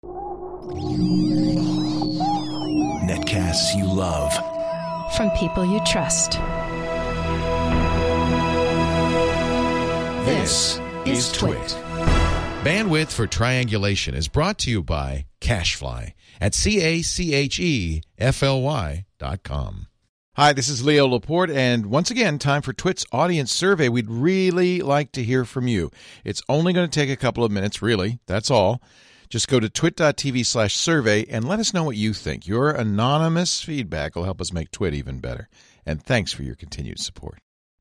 Netcasts you love. From people you trust. This is Twit. Bandwidth for Triangulation is brought to you by CacheFly at CacheFly.com. Hi, this is Leo Laporte, and once again, time for Twit's audience survey. We'd really like to hear from you. It's only going to take a couple of minutes, really. That's all. Just go to twit.tv/survey and let us know what you think. Your anonymous feedback will help us make Twit even better. And thanks for your continued support.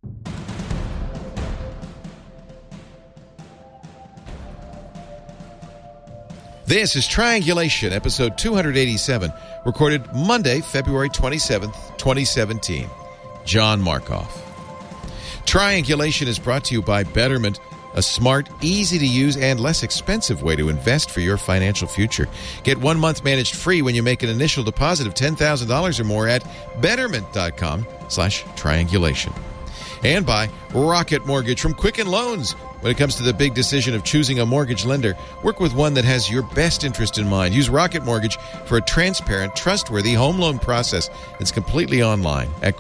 This is Triangulation, episode 287, recorded Monday, February 27th, 2017. John Markoff. Triangulation is brought to you by Betterment, a smart, easy-to-use, and less expensive way to invest for your financial future. Get 1 month managed free when you make an initial deposit of $10,000 or more at Betterment.com/triangulation. And by Rocket Mortgage from Quicken Loans. When it comes to the big decision of choosing a mortgage lender, work with one that has your best interest in mind. Use Rocket Mortgage for a transparent, trustworthy home loan process that's completely online at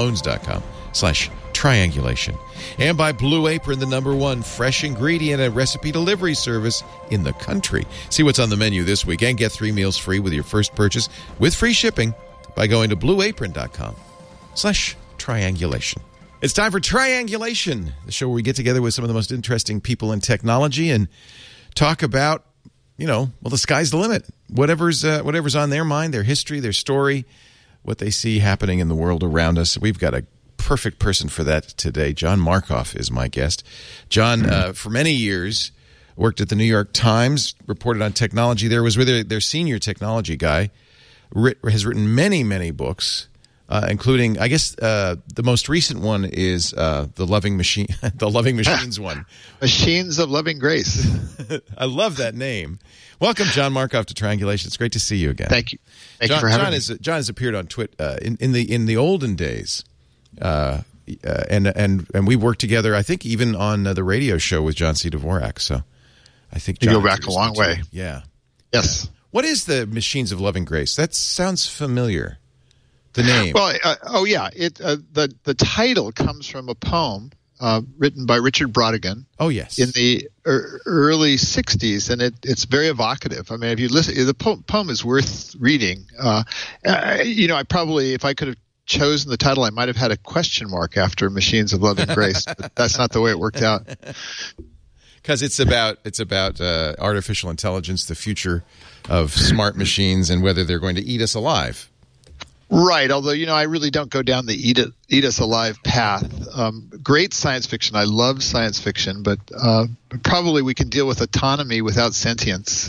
quickenloans.com/triangulation. And by Blue Apron, the #1 fresh ingredient and recipe delivery service in the country. See what's on the menu this week and get 3 meals free with your first purchase with free shipping by going to blueapron.com/triangulation. It's time for Triangulation, the show where we get together with some of the most interesting people in technology and talk about, the sky's the limit. Whatever's on their mind, their history, their story, what they see happening in the world around us. We've got a perfect person for that today. John Markoff is my guest. John, for many years, worked at the New York Times, reported on technology there, was really their senior technology guy, has written many, many books. Including, I guess, the most recent one is the Loving Machine, the Loving Machines one. Machines of Loving Grace. I love that name. Welcome, John Markoff, to Triangulation. It's great to see you again. Thank you. Thank you for having me. John has appeared on Twit in the olden days, and we worked together. I think even on the radio show with John C. Dvorak. So I think you go back a long way. Yeah. Yes. Yeah. What is the Machines of Loving Grace? That sounds familiar. The name. Well, the title comes from a poem written by Richard Brautigan. Oh, yes. In the early 60s, and it's very evocative. I mean, if you listen, the poem is worth reading. I probably, if I could have chosen the title, I might have had a question mark after Machines of Loving Grace, but that's not the way it worked out. Because it's about artificial intelligence, the future of smart machines, and whether they're going to eat us alive. Right, although, I really don't go down the eat us alive path. Great science fiction. I love science fiction, but probably we can deal with autonomy without sentience.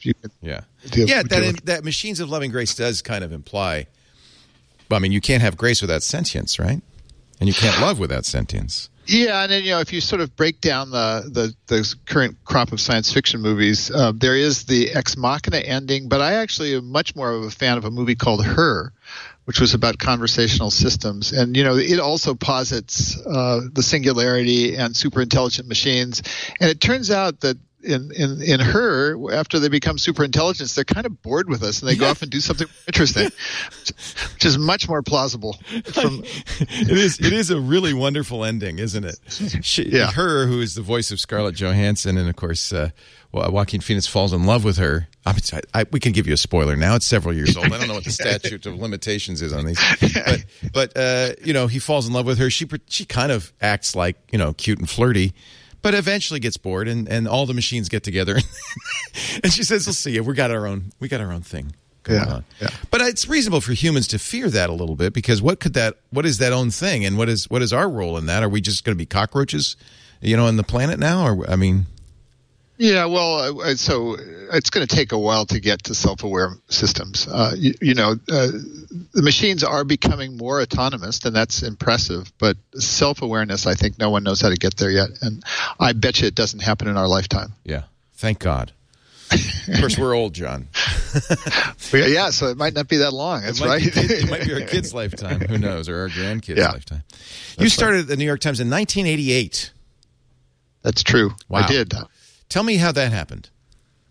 That Machines of Loving Grace does kind of imply, you can't have grace without sentience, right? And you can't love without sentience. Yeah, and then, if you sort of break down the current crop of science fiction movies, there is the Ex Machina ending, but I actually am much more of a fan of a movie called Her, which was about conversational systems. And, it also posits the singularity and super intelligent machines. And it turns out that in Her, after they become super intelligent, they're kind of bored with us and they go off and do something interesting, which is much more plausible. It is a really wonderful ending, isn't it? Her, who is the voice of Scarlett Johansson, and of course Joaquin Phoenix falls in love with her. We can give you a spoiler now. It's several years old. I don't know what the statute of limitations is on these, but he falls in love with her. She kind of acts like cute and flirty. But eventually gets bored, and all the machines get together, and she says, "We'll see. We got our own thing going on." Yeah. But it's reasonable for humans to fear that a little bit, because what is that own thing, and what is our role in that? Are we just going to be cockroaches, on the planet now? Or Yeah, well, so it's going to take a while to get to self-aware systems. The machines are becoming more autonomous, and that's impressive. But self-awareness, I think no one knows how to get there yet. And I bet you it doesn't happen in our lifetime. Yeah, thank God. Of course, we're old, John. Yeah, so it might not be that long. That's right. It might be our kids' lifetime. Who knows? Or our grandkids' lifetime. You started at the New York Times in 1988. That's true. Wow. I did. Tell me how that happened.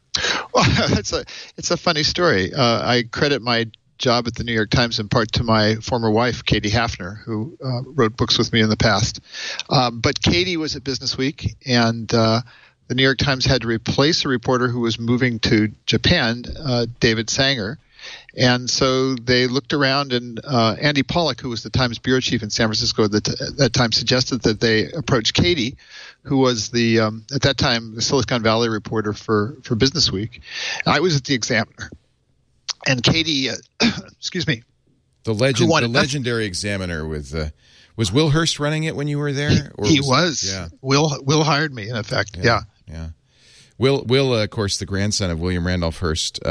Well, it's a funny story. I credit my job at the New York Times in part to my former wife, Katie Hafner, who wrote books with me in the past. But Katie was at Business Week, and the New York Times had to replace a reporter who was moving to Japan, David Sanger. And so they looked around, and Andy Pollack, who was the Times bureau chief in San Francisco at that time, suggested that they approach Katie, who was at that time the Silicon Valley reporter for Business Week. I was at the Examiner. And Katie, excuse me, the legendary Examiner with was Will Hearst running it when you were there? Or he was. Yeah. Will hired me, in effect. Yeah. Will, of course, the grandson of William Randolph Hearst,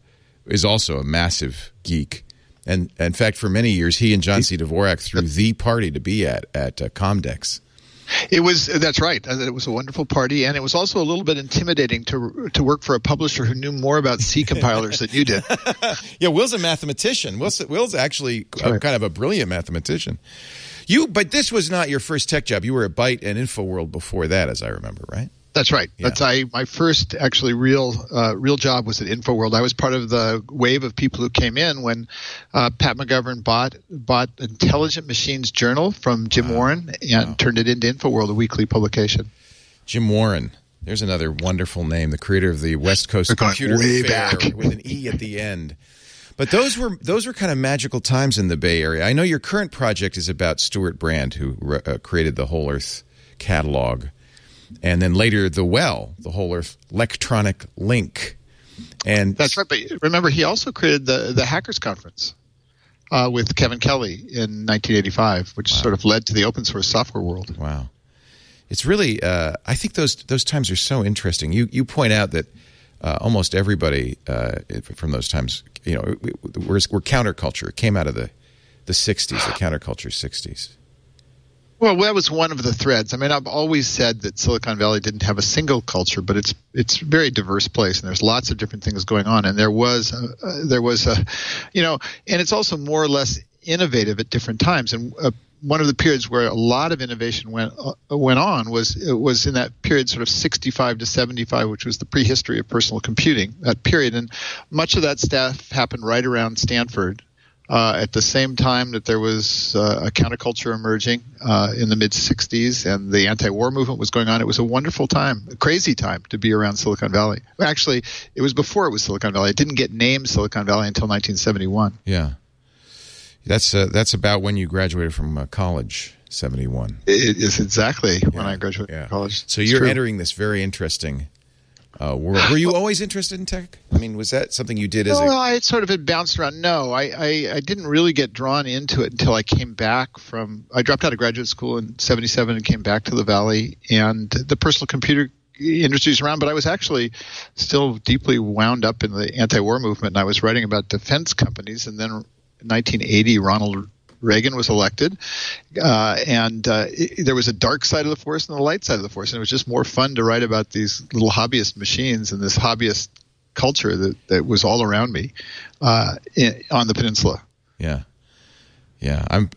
is also a massive geek. And in fact, for many years, he and John C. Dvorak threw the party to be at Comdex. That's right. It was a wonderful party, and it was also a little bit intimidating to work for a publisher who knew more about C compilers than you did. Yeah, Will's a mathematician. Will's actually kind of a brilliant mathematician. But this was not your first tech job. You were at Byte and InfoWorld before that, as I remember, right? That's right. Yeah. My first actually real job was at InfoWorld. I was part of the wave of people who came in when Pat McGovern bought Intelligent Machines Journal from Jim Warren and turned it into InfoWorld, a weekly publication. Jim Warren. There's another wonderful name, the creator of the West Coast Computer Fair with an E at the end. But those were kind of magical times in the Bay Area. I know your current project is about Stuart Brand, who created the Whole Earth catalog. And then later, the Whole Earth Electronic Link. And that's right. But remember, he also created the Hackers Conference with Kevin Kelly in 1985, which sort of led to the open source software world. Wow. It's really, I think those times are so interesting. You point out that almost everybody from those times, we're counterculture. It came out of the 60s, the counterculture 60s. Well, that was one of the threads. I mean, I've always said that Silicon Valley didn't have a single culture, but it's a very diverse place, and there's lots of different things going on. And there was a, and it's also more or less innovative at different times. And one of the periods where a lot of innovation went on was in that period, sort of 65 to 75, which was the prehistory of personal computing. That period, and much of that stuff happened right around Stanford. At the same time that there was a counterculture emerging in the mid-'60s and the anti-war movement was going on, it was a wonderful time, a crazy time to be around Silicon Valley. Actually, it was before it was Silicon Valley. It didn't get named Silicon Valley until 1971. Yeah. That's about when you graduated from college, 71. It is exactly when I graduated from college. So you're entering this very interesting world. Were you always interested in tech? I mean, was that something you did as a... Well, I sort of had bounced around. No, I didn't really get drawn into it until I came back from... I dropped out of graduate school in 77 and came back to the Valley, and the personal computer industry is around, but I was actually still deeply wound up in the anti-war movement, and I was writing about defense companies, and then in 1980, Ronald Reagan was elected, and there was a dark side of the force and a light side of the force, and it was just more fun to write about these little hobbyist machines and this hobbyist culture that was all around me on the peninsula. Yeah, and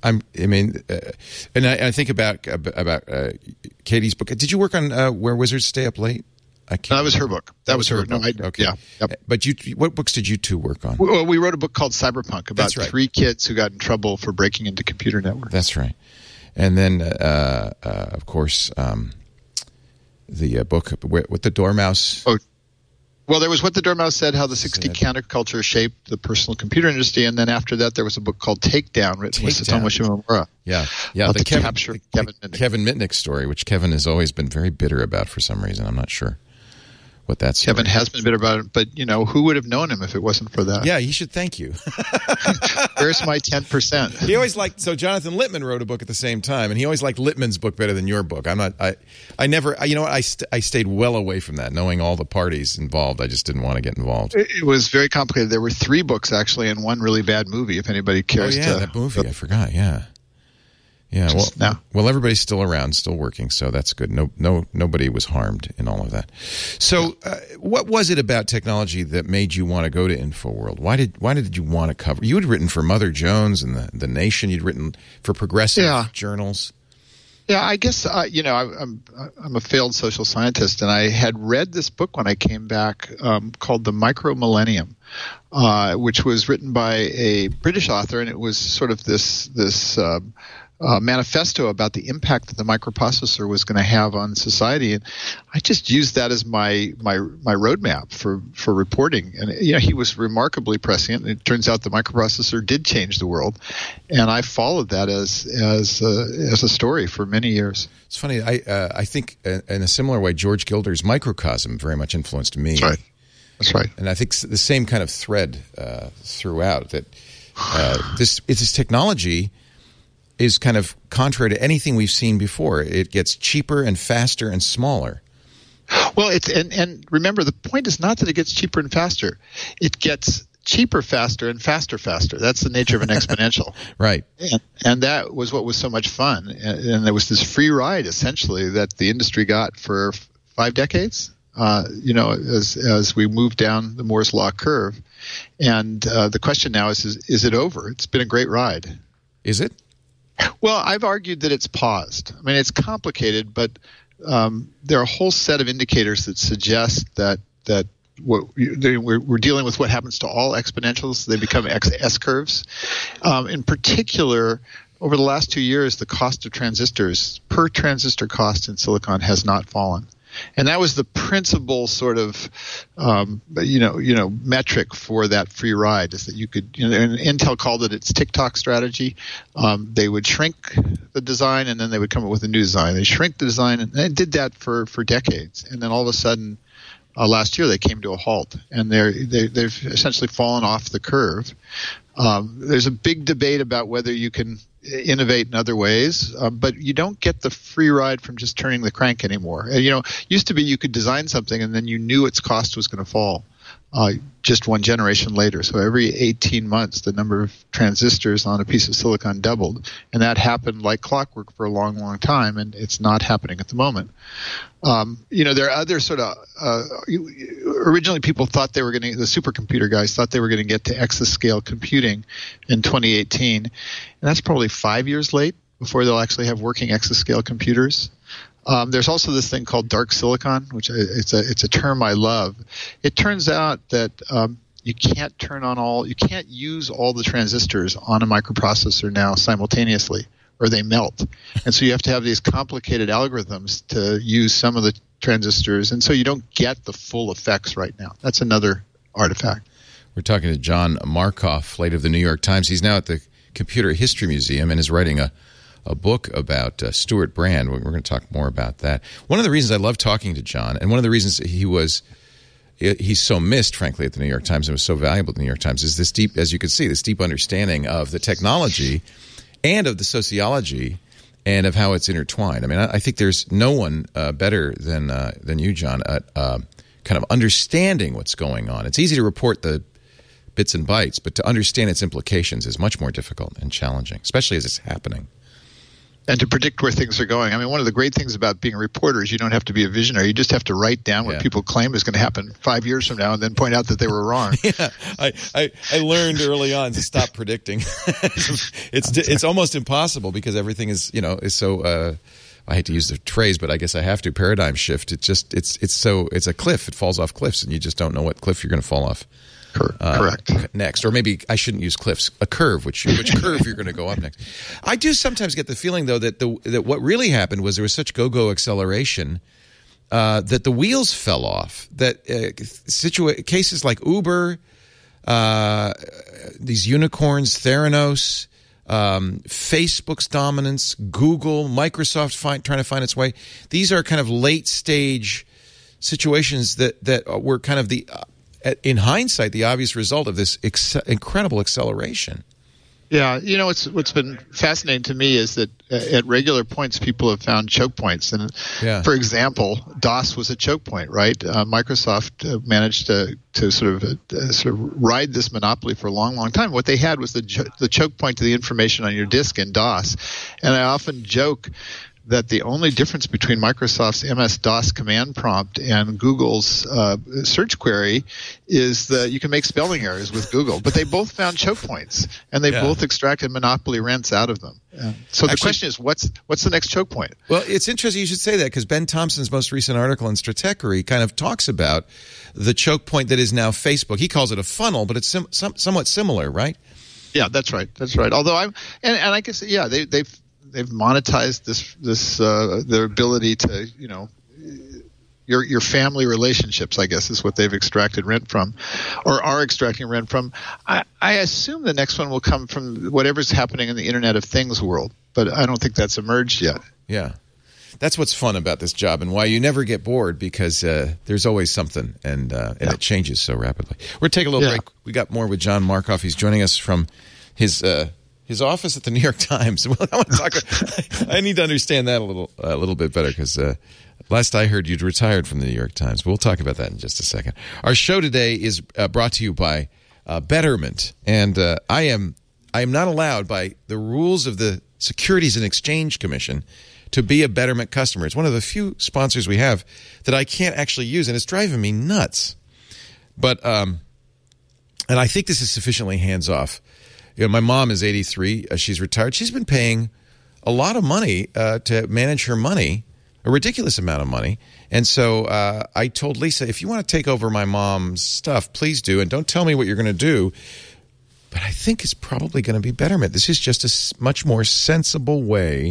I think about Katie's book. Did you work on Where Wizards Stay Up Late? That was her book. That was her. Book. No, okay. Yeah. Yep. But what books did you two work on? Well, we wrote a book called Cyberpunk about three kids who got in trouble for breaking into computer networks. That's right. And then, of course, the book with the Dormouse. Oh, well, there was What the Dormouse Said, How the 60 Counterculture Shaped the Personal Computer Industry. And then after that, there was a book called Takedown, written with Satomu Shimomura. Yeah. The Kevin Mitnick story, which Kevin has always been very bitter about for some reason. I'm not sure what that story. Kevin has been bitter about it, but who would have known him if it wasn't for that? Yeah, he should thank you. Where's my 10%? He always liked. So Jonathan Littman wrote a book at the same time, and he always liked Littman's book better than your book. I stayed well away from that, knowing all the parties involved. I just didn't want to get involved. It was very complicated. There were 3 books actually, and one really bad movie. If anybody cares, that movie. I forgot. Yeah. Yeah, well, everybody's still around, still working, so that's good. Nobody was harmed in all of that. So, what was it about technology that made you want to go to InfoWorld? Why did you want to cover? You had written for Mother Jones and the Nation. You'd written for progressive journals. Yeah, I guess I'm a failed social scientist, and I had read this book when I came back called The Micro Millennium, which was written by a British author, and it was sort of this manifesto about the impact that the microprocessor was going to have on society, and I just used that as my roadmap for reporting. And he was remarkably prescient. It turns out the microprocessor did change the world, and I followed that as a story for many years. It's funny. I think in a similar way, George Gilder's Microcosm very much influenced me. That's right. And I think the same kind of thread throughout that this technology is kind of contrary to anything we've seen before. It gets cheaper and faster and smaller. Well, and remember, the point is not that it gets cheaper and faster. It gets cheaper faster and faster. That's the nature of an exponential. Right. And that was what was so much fun. And there was this free ride, essentially, that the industry got for 5 decades, as we moved down the Moore's Law curve. And the question now is it over? It's been a great ride. Is it? Well, I've argued that it's paused. I mean, it's complicated, but there are a whole set of indicators that suggest that we're dealing with what happens to all exponentials. They become S curves. In particular, over the last 2 years, the cost of transistors per transistor cost in silicon has not fallen. And that was the principal sort of, metric for that free ride, is that you could, and Intel called it its TikTok strategy. They would shrink the design, and then they would come up with a new design. They shrink the design, and they did that for decades. And then all of a sudden, last year, they came to a halt, and they've essentially fallen off the curve. There's a big debate about whether you can innovate in other ways, but you don't get the free ride from just turning the crank anymore. Used to be you could design something and then you knew its cost was going to fall just one generation later. So every 18 months, the number of transistors on a piece of silicon doubled, and that happened like clockwork for a long, long time, and it's not happening at the moment. There are other sort of originally people thought the supercomputer guys thought they were going to get to exascale computing in 2018, and that's probably 5 years late before they'll actually have working exascale computers. There's also this thing called dark silicon, which it's a term I love. It turns out that you can't use all the transistors on a microprocessor now simultaneously, or they melt. And so you have to have these complicated algorithms to use some of the transistors, and so you don't get the full effects right now. That's another artifact. We're talking to John Markoff, late of the New York Times. He's now at the Computer History Museum and is writing a book about Stewart Brand. We're going to talk more about that. One of the reasons I love talking to John, and one of the reasons he's so missed, frankly, at the New York Times and was so valuable at the New York Times, is this deep, as you can see, this deep understanding of the technology and of the sociology and of how it's intertwined. I mean, I think there's no one better than you, John, at kind of understanding what's going on. It's easy to report the bits and bytes, but to understand its implications is much more difficult and challenging, especially as it's happening. And to predict where things are going. I mean, one of the great things about being a reporter is you don't have to be a visionary. You just have to write down what people claim is going to happen 5 years from now and then point out that they were wrong. Yeah, I learned early on to stop predicting. It's almost impossible because everything is so I hate to use the phrase, but I guess I have to, paradigm shift. It's a cliff. It falls off cliffs and you just don't know what cliff you're going to fall off. Correct. Next, or maybe I shouldn't use cliffs. A curve, which curve you're going to go up next. I do sometimes get the feeling though that what really happened was there was such go-go acceleration that the wheels fell off. That cases like Uber, these unicorns, Theranos, Facebook's dominance, Google, Microsoft trying to find its way. These are kind of late stage situations that were kind of in hindsight, the obvious result of this incredible acceleration. Yeah, what's been fascinating to me is that at regular points, people have found choke points. And for example, DOS was a choke point, right? Microsoft managed to sort of ride this monopoly for a long, long time. What they had was the choke point to the information on your disk in DOS. And I often joke that the only difference between Microsoft's MS-DOS command prompt and Google's search query is that you can make spelling errors with Google. But they both found choke points, and they both extracted monopoly rents out of them. So the question is, what's the next choke point? Well, it's interesting you should say that, because Ben Thompson's most recent article in Stratechery kind of talks about the choke point that is now Facebook. He calls it a funnel, but it's somewhat similar, right? Yeah, that's right. Although I guess they've monetized this their ability to, your family relationships, I guess, is what they've extracted rent from, or are extracting rent from. I assume the next one will come from whatever's happening in the Internet of Things world, but I don't think that's emerged yet. Yeah. That's what's fun about this job, and why you never get bored, because there's always something, and it changes so rapidly. We're going to take a little break. We got more with John Markoff. He's joining us from his office at the New York Times. Well, I want to talk. I need to understand that a little bit better, because last I heard you'd retired from the New York Times. But we'll talk about that in just a second. Our show today is brought to you by Betterment, and I am not allowed by the rules of the Securities and Exchange Commission to be a Betterment customer. It's one of the few sponsors we have that I can't actually use, and it's driving me nuts. But and I think this is sufficiently hands-off. My mom is 83. She's retired. She's been paying a lot of money to manage her money, a ridiculous amount of money. And so I told Lisa, if you want to take over my mom's stuff, please do, and don't tell me what you're going to do. But I think it's probably going to be Betterment. This is just a much more sensible way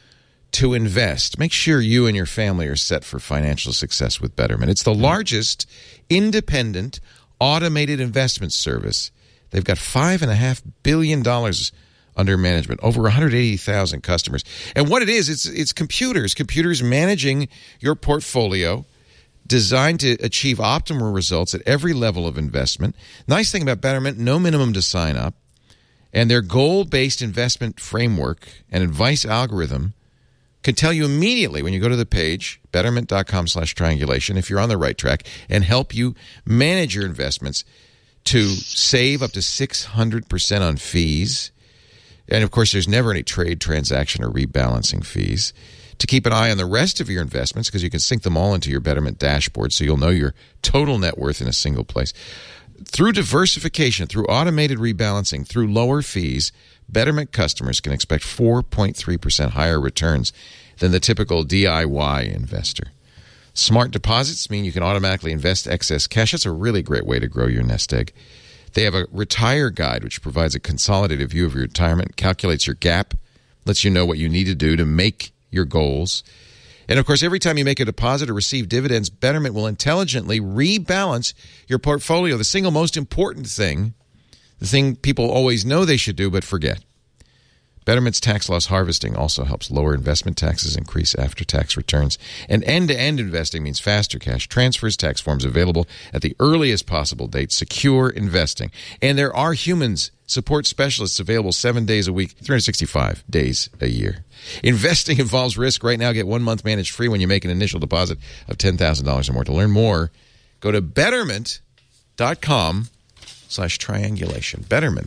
to invest. Make sure you and your family are set for financial success with Betterment. It's the largest independent automated investment service. They've got $5.5 billion under management, over 180,000 customers. And what it is, it's computers managing your portfolio, designed to achieve optimal results at every level of investment. Nice thing about Betterment, no minimum to sign up. And their goal-based investment framework and advice algorithm can tell you immediately when you go to the page, betterment.com/triangulation, if you're on the right track, and help you manage your investments to save up to 600% on fees. And, of course, there's never any trade, transaction, or rebalancing fees. To keep an eye on the rest of your investments, because you can sync them all into your Betterment dashboard, so you'll know your total net worth in a single place. Through diversification, through automated rebalancing, through lower fees, Betterment customers can expect 4.3% higher returns than the typical DIY investor. Smart deposits mean you can automatically invest excess cash. That's a really great way to grow your nest egg. They have a retire guide, which provides a consolidated view of your retirement, calculates your gap, lets you know what you need to do to make your goals. And, of course, every time you make a deposit or receive dividends, Betterment will intelligently rebalance your portfolio. The single most important thing, the thing people always know they should do but forget. Betterment's tax loss harvesting also helps lower investment taxes, increase after-tax returns. And end-to-end investing means faster cash transfers, tax forms available at the earliest possible date, secure investing. And there are humans support specialists available 7 days a week, 365 days a year. Investing involves risk. Right now, get 1 month managed free when you make an initial deposit of $10,000 or more. To learn more, go to betterment.com/triangulation.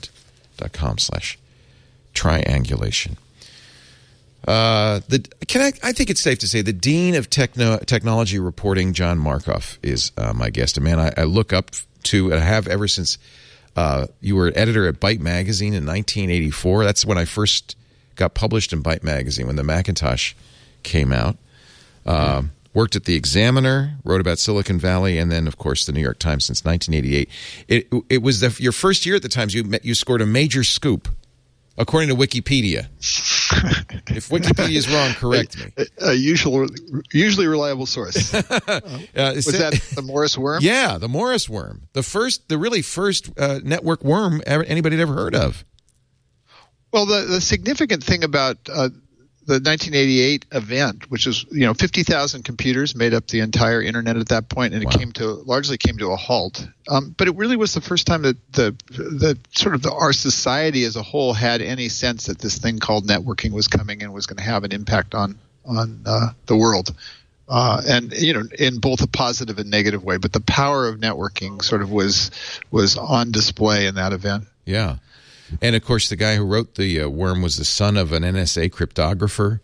Betterment.com/triangulation. I think it's safe to say the Dean of Technology Reporting, John Markoff, is my guest. A man I look up to and have ever since you were an editor at Byte Magazine in 1984. That's when I first got published in Byte Magazine, when the Macintosh came out. Worked at the Examiner, wrote about Silicon Valley, and then, of course, the New York Times since 1988. It was your first year at the Times. You scored a major scoop, according to Wikipedia. If Wikipedia is wrong, correct me. A usually reliable source. Was that the Morris worm? Yeah, the Morris worm. The really first network worm anybody had ever heard of. Well, the significant thing about the 1988 event, which is 50,000 computers made up the entire internet at that point, and it largely came to a halt. But it really was the first time that our society as a whole had any sense that this thing called networking was coming and was going to have an impact on the world, and in both a positive and negative way. But the power of networking sort of was on display in that event. Yeah. And, of course, the guy who wrote the worm was the son of an NSA cryptographer.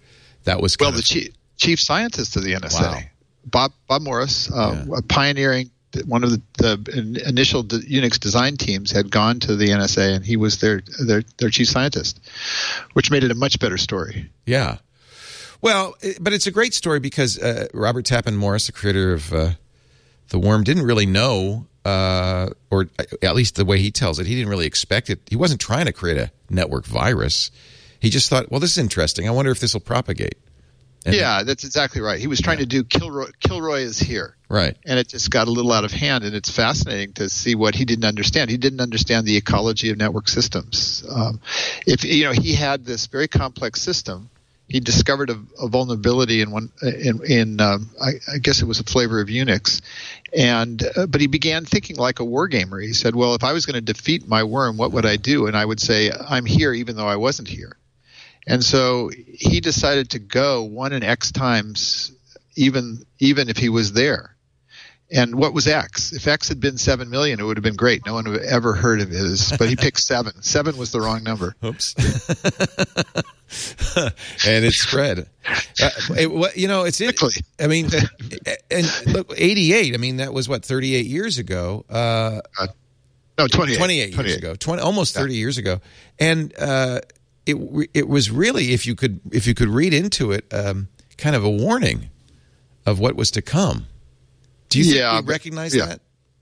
That was the chief scientist of the NSA, Bob Morris, pioneering one of the initial Unix design teams, had gone to the NSA, and he was their chief scientist, which made it a much better story. Yeah. Well, but it's a great story because Robert Tappan Morris, the creator of the worm, didn't really know, or at least the way he tells it, he didn't really expect it. He wasn't trying to create a network virus. He just thought, well, this is interesting. I wonder if this will propagate. And that's exactly right. He was trying to do Kilroy is here. Right. And it just got a little out of hand, and it's fascinating to see what he didn't understand. He didn't understand the ecology of network systems. He had this very complex system. He discovered a vulnerability I guess it was a flavor of Unix, but he began thinking like a war gamer. He said, well, if I was going to defeat my worm, what would I do? And I would say, I'm here even though I wasn't here. And so he decided to go 1 in X times, even if he was there. And what was X? If X had been 7 million, it would have been great. No one would have ever heard of his, but he picked 7. 7 was the wrong number. Oops. And it spread. It's quickly. I mean, and look, 88. I mean, that was 38 years ago. No, 28. 28 years ago. Almost 30 years ago. And it was really, if you could read into it, kind of a warning of what was to come. Do you think you recognize that?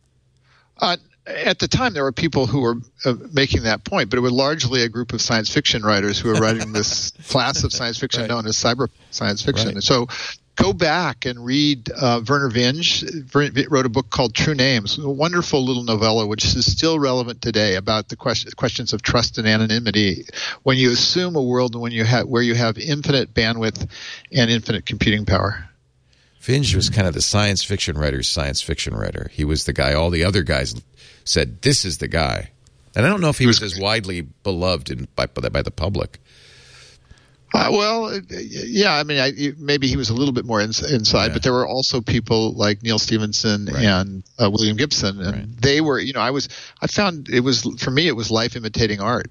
At the time, there were people who were making that point, but it was largely a group of science fiction writers who were writing this class of science fiction known as cyber science fiction. Right. So go back and read Vernor Vinge. Wrote a book called True Names, a wonderful little novella which is still relevant today about the questions of trust and anonymity. When you assume a world where you have infinite bandwidth and infinite computing power. Vinge was kind of the science fiction writer. He was the guy all the other guys said, this is the guy. And I don't know if he was as widely beloved by the public. Maybe he was a little bit more inside, but there were also people like Neil Stephenson and William Gibson, and they were. I found it was life imitating art.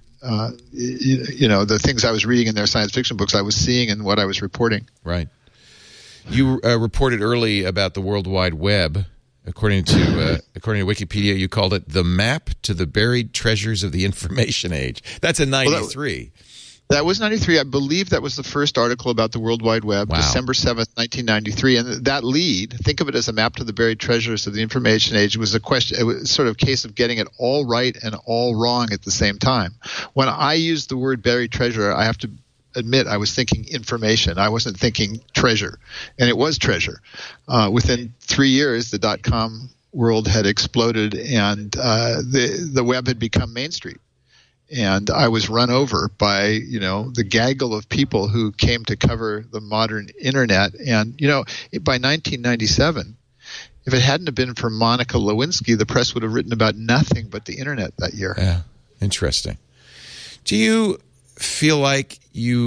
The things I was reading in their science fiction books, I was seeing in what I was reporting. Right. You reported early about the World Wide Web. According to Wikipedia, you called it the map to the buried treasures of the information age. That's a 93. That was 93. I believe that was the first article about the World Wide Web, December 7th, 1993. And that lead, think of it as a map to the buried treasures of the information age, was a question. It was sort of a case of getting it all right and all wrong at the same time. When I used the word buried treasure, I have to admit I was thinking information. I wasn't thinking treasure, and it was treasure. Within 3 years, the .com world had exploded, and the web had become Main Street. And I was run over by the gaggle of people who came to cover the modern internet. And by 1997, if it hadn't have been for Monica Lewinsky, the press would have written about nothing but the internet that year. Yeah, interesting. Do you feel like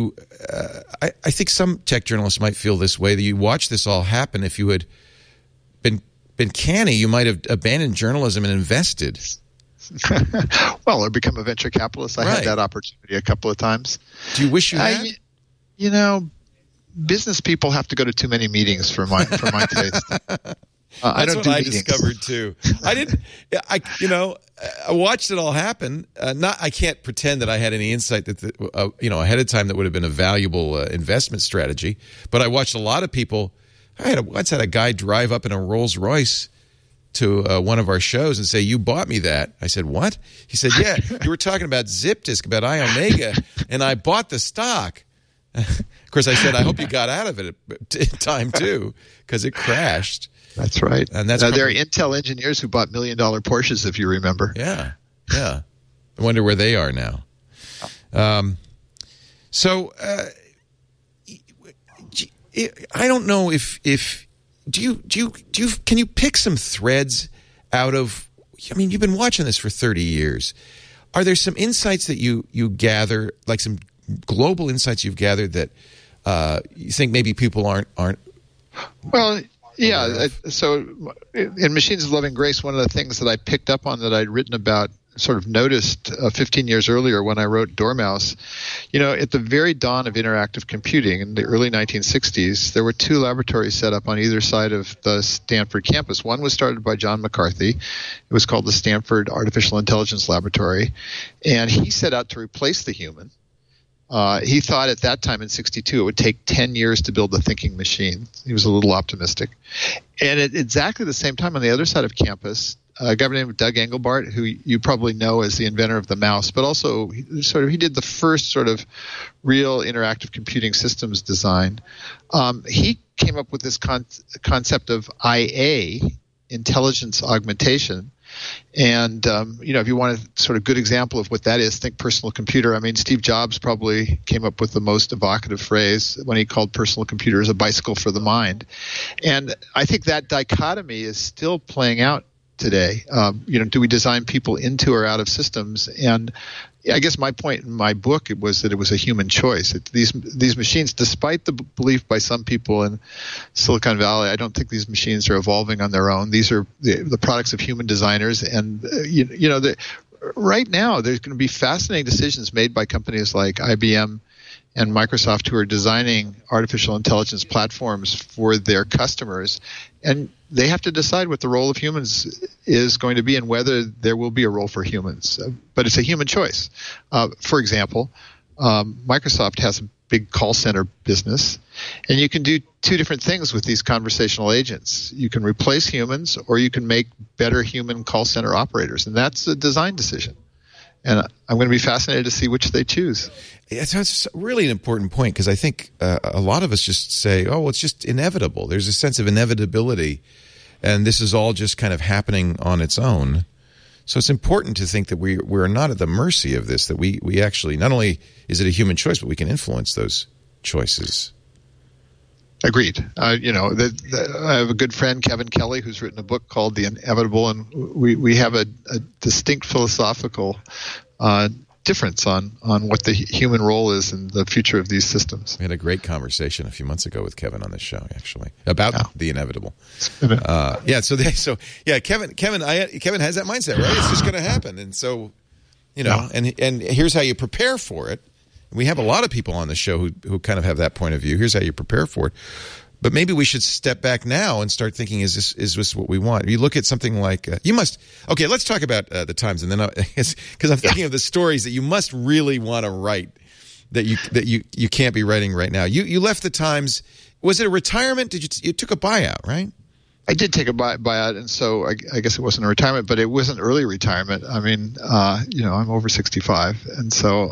I think some tech journalists might feel this way, that you watch this all happen. If you had been canny, you might have abandoned journalism and invested. Well, or become a venture capitalist. I had that opportunity a couple of times. Do you wish you had? Business people have to go to too many meetings for my taste. I don't do meetings. Discovered too. I watched it all happen. I can't pretend that I had any insight that ahead of time that would have been a valuable investment strategy. But I watched a lot of people. I once had a guy drive up in a Rolls Royce to one of our shows and say, "You bought me that." I said, "What?" He said, "Yeah, you were talking about ZipDisk, about iOmega, and I bought the stock." Of course, I said, "I hope you got out of it in time too, because it crashed." That's right. And there are Intel engineers who bought $1 million Porsches, if you remember. Yeah. I wonder where they are now. I don't know if can you pick some threads out of? I mean, you've been watching this for 30 years. Are there some insights that you gather, like some global insights you've gathered that you think maybe people aren't? Well. Yeah, so in Machines of Loving Grace, one of the things that I picked up on that I'd written about sort of noticed 15 years earlier when I wrote Dormouse. At the very dawn of interactive computing in the early 1960s, there were two laboratories set up on either side of the Stanford campus. One was started by John McCarthy. It was called the Stanford Artificial Intelligence Laboratory, and he set out to replace the human. He thought at that time in 1962 it would take 10 years to build a thinking machine. He was a little optimistic. And at exactly the same time on the other side of campus, a guy named Doug Engelbart, who you probably know as the inventor of the mouse, but also he did the first sort of real interactive computing systems design. He came up with this concept of IA, intelligence augmentation. And, if you want a sort of good example of what that is, think personal computer. I mean, Steve Jobs probably came up with the most evocative phrase when he called personal computers a bicycle for the mind. And I think that dichotomy is still playing out today. Do we design people into or out of systems? And I guess my point in my book was that it was a human choice. These machines, despite the belief by some people in Silicon Valley, I don't think these machines are evolving on their own. These are the products of human designers. And, right now there's going to be fascinating decisions made by companies like IBM and Microsoft who are designing artificial intelligence platforms for their customers. And they have to decide what the role of humans is going to be and whether there will be a role for humans. But it's a human choice. For example, Microsoft has a big call center business, and you can do two different things with these conversational agents. You can replace humans, or you can make better human call center operators, and that's a design decision. And I'm going to be fascinated to see which they choose. It's really an important point, because I think a lot of us just say, oh, it's just inevitable. There's a sense of inevitability, and this is all just kind of happening on its own. So it's important to think that we're not at the mercy of this, that we actually, not only is it a human choice, but we can influence those choices. Agreed. I have a good friend, Kevin Kelly, who's written a book called The Inevitable, and we have a distinct philosophical difference on what the human role is in the future of these systems. We had a great conversation a few months ago with Kevin on this show, actually, about the inevitable. Kevin has that mindset, right? It's just going to happen, and so and here's how you prepare for it. We have a lot of people on the show who kind of have that point of view. Here's how you prepare for it. But maybe we should step back now and start thinking: Is this what we want? You look at something like you must. Okay, let's talk about the Times, and then because I'm thinking of the stories that you must really want to write that you can't be writing right now. You left the Times. Was it a retirement? You took a buyout, right? I did take a buyout, and so I guess it wasn't a retirement, but it wasn't early retirement. I mean, I'm over 65, and so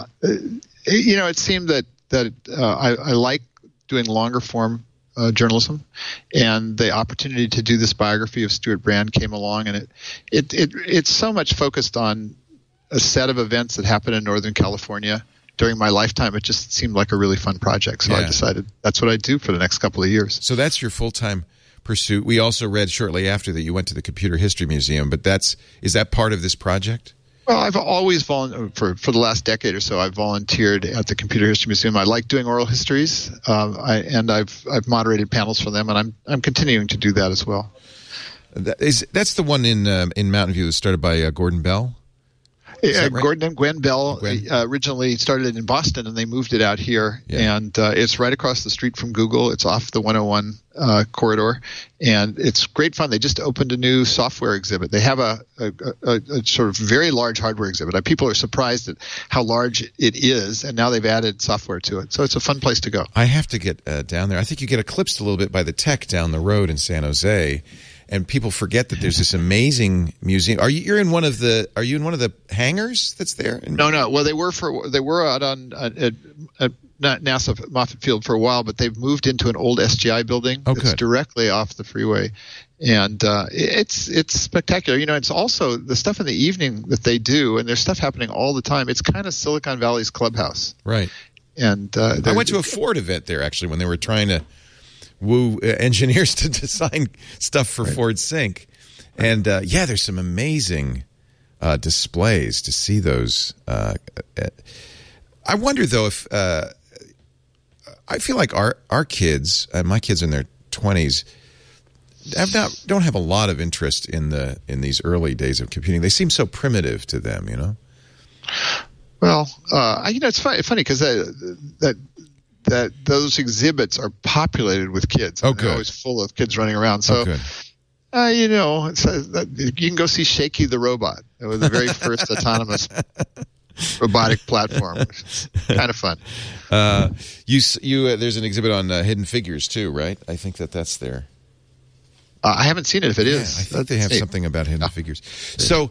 it seemed that I like doing longer form journalism, and the opportunity to do this biography of Stewart Brand came along, and it's so much focused on a set of events that happened in Northern California during my lifetime. It just seemed like a really fun project, so I decided that's what I'd do for the next couple of years. So that's your full-time pursuit. We also read shortly after that you went to the Computer History Museum, but is that part of this project? Well, I've always for the last decade or so, I've volunteered at the Computer History Museum. I like doing oral histories, and I've moderated panels for them, and I'm continuing to do that as well. That's the one in Mountain View that started by Gordon Bell? Yeah, right? Gordon and Gwen Bell originally started it in Boston, and they moved it out here. Yeah. And it's right across the street from Google. It's off the 101 corridor, and it's great fun. They just opened a new software exhibit. They have a sort of very large hardware exhibit. People are surprised at how large it is, and now they've added software to it. So it's a fun place to go. I have to get down there. I think you get eclipsed a little bit by the tech down the road in San Jose. And people forget that there's this amazing museum. Are you in one of the hangars that's there? No. Well, they were out on not NASA Moffett Field for a while, but they've moved into an old SGI building that's directly off the freeway, and it's spectacular. It's also the stuff in the evening that they do, and there's stuff happening all the time. It's kind of Silicon Valley's clubhouse, right? And I went to a Ford event there actually when they were trying to woo engineers to design stuff for Ford Sync. And there's some amazing displays to see those. I wonder though if I feel like our kids, my kids in their 20s, don't have a lot of interest in these early days of computing. They seem so primitive to them, you know. Well, it's funny because that those exhibits are populated with kids. Oh, good. They're always full of kids running around. So, good. You can go see Shaky the Robot. It was the very first autonomous robotic platform. Kind of fun. There's an exhibit on Hidden Figures too, right? I think that's there. I haven't seen it. If it is, I think they have something about Hidden Figures. So,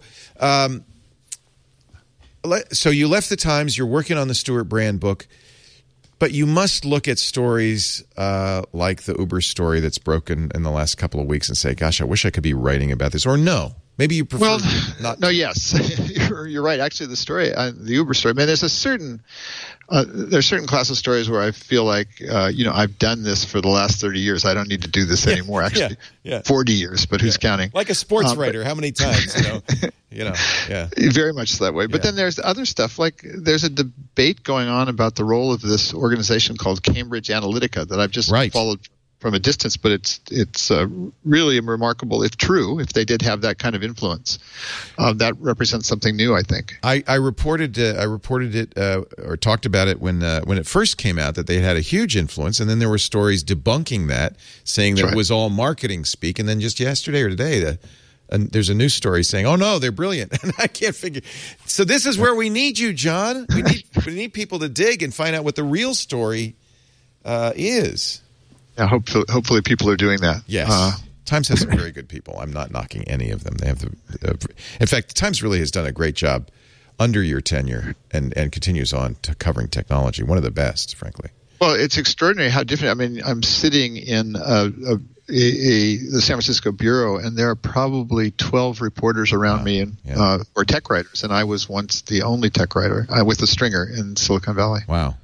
so you left the Times. You're working on the Stewart Brand book, but you must look at stories like the Uber story that's broken in the last couple of weeks and say, "Gosh, I wish I could be writing about this." Or no, maybe you prefer not. No, yes, you're right. Actually, the story, the Uber story, man. There's a certain class of stories where I feel like I've done this for the last 30 years. I don't need to do this anymore. Actually, 40 years, but who's counting? Like a sports writer, how many times? Very much that way. But then there's other stuff, like there's a debate going on about the role of this organization called Cambridge Analytica that I've just followed from a distance, but it's really remarkable, if true, if they did have that kind of influence. That represents something new, I think. I reported it or talked about it when it first came out that they had a huge influence, and then there were stories debunking that, saying that it was all marketing speak, and then just yesterday or today, there's a news story saying, "Oh no, they're brilliant," and I can't figure. So this is where we need you, John. We need people to dig and find out what the real story is. Yeah, hopefully people are doing that. Yes, Times has some very good people. I'm not knocking any of them. They have in fact, the Times really has done a great job under your tenure and continues on to covering technology. One of the best, frankly. Well, it's extraordinary how different. I mean, I'm sitting in the San Francisco bureau, and there are probably 12 reporters around me, or tech writers, and I was once the only tech writer with a stringer in Silicon Valley. Wow.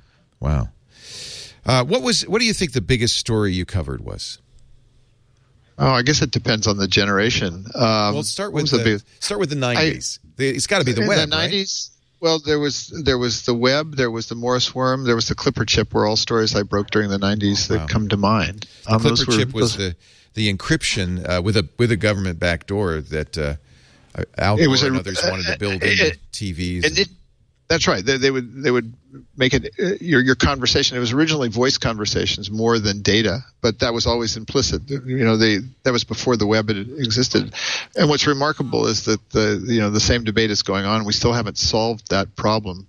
What do you think the biggest story you covered was? Oh, I guess it depends on the generation. Well, start with the 90s. It's got to be the web, the 90s. Right? Well, there was the web, there was the Morris worm, there was the Clipper chip, were all stories I broke during the 90s that come to mind. The Clipper chip was the encryption with a government backdoor that Al Gore and others wanted to build into TVs. That's right. They would make it your conversation. It was originally voice conversations more than data, but that was always implicit. That was before the web had existed. And what's remarkable is that the same debate is going on. We still haven't solved that problem.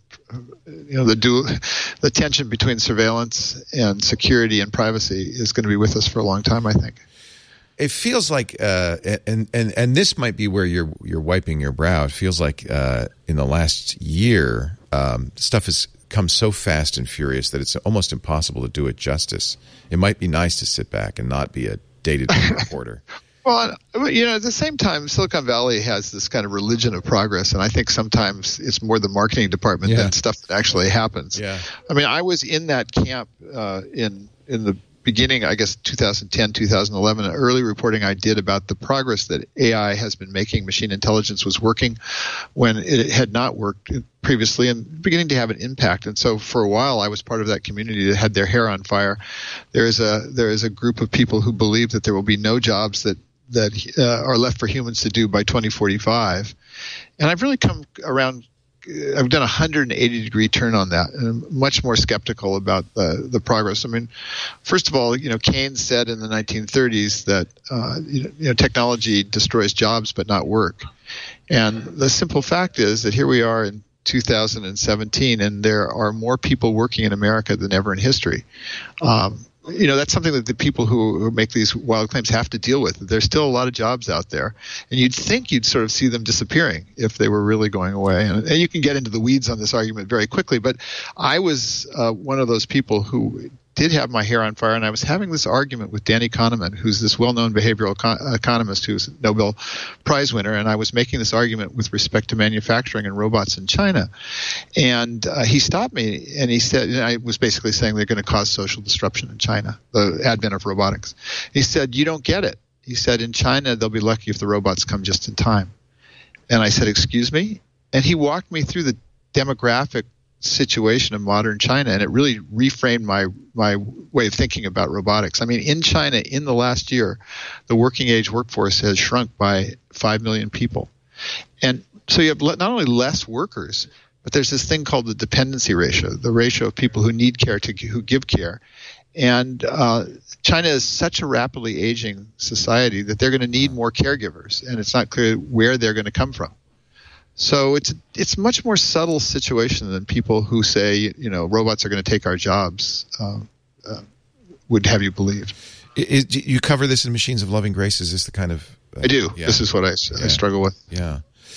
The tension between surveillance and security and privacy is going to be with us for a long time, I think. It feels like, and this might be where you're wiping your brow. It feels like in the last year, stuff has come so fast and furious that it's almost impossible to do it justice. It might be nice to sit back and not be a day-to-day reporter. Well, at the same time, Silicon Valley has this kind of religion of progress, and I think sometimes it's more the marketing department than stuff that actually happens. Yeah. I mean, I was in that camp in the beginning, I guess, 2010, 2011, early reporting I did about the progress that AI has been making. Machine intelligence was working when it had not worked previously and beginning to have an impact. And so for a while, I was part of that community that had their hair on fire. There is a group of people who believe that there will be no jobs that are left for humans to do by 2045. And I've really come around. I've done a 180-degree turn on that, and I'm much more skeptical about the progress. I mean, first of all, Keynes said in the 1930s that technology destroys jobs but not work. And the simple fact is that here we are in 2017, and there are more people working in America than ever in history. That's something that the people who make these wild claims have to deal with. There's still a lot of jobs out there, and you'd think you'd sort of see them disappearing if they were really going away. And you can get into the weeds on this argument very quickly, but I was one of those people who did have my hair on fire, and I was having this argument with Danny Kahneman, who's this well-known behavioral economist who's a Nobel Prize winner, and I was making this argument with respect to manufacturing and robots in China. And he stopped me, and he said, I was basically saying they're going to cause social disruption in China, the advent of robotics. He said, you don't get it. He said, in China, they'll be lucky if the robots come just in time. And I said, excuse me? And he walked me through the demographic situation of modern China, and it really reframed my way of thinking about robotics. I mean, in China, in the last year, the working age workforce has shrunk by 5 million people. And so you have not only less workers, but there's this thing called the dependency ratio, the ratio of people who need care to who give care. And China is such a rapidly aging society that they're going to need more caregivers, and it's not clear where they're going to come from. So it's much more subtle situation than people who say, robots are going to take our jobs would have you believe. You cover this in Machines of Loving Grace? Is this the kind of... I do. Yeah. This is what I struggle with. Yeah.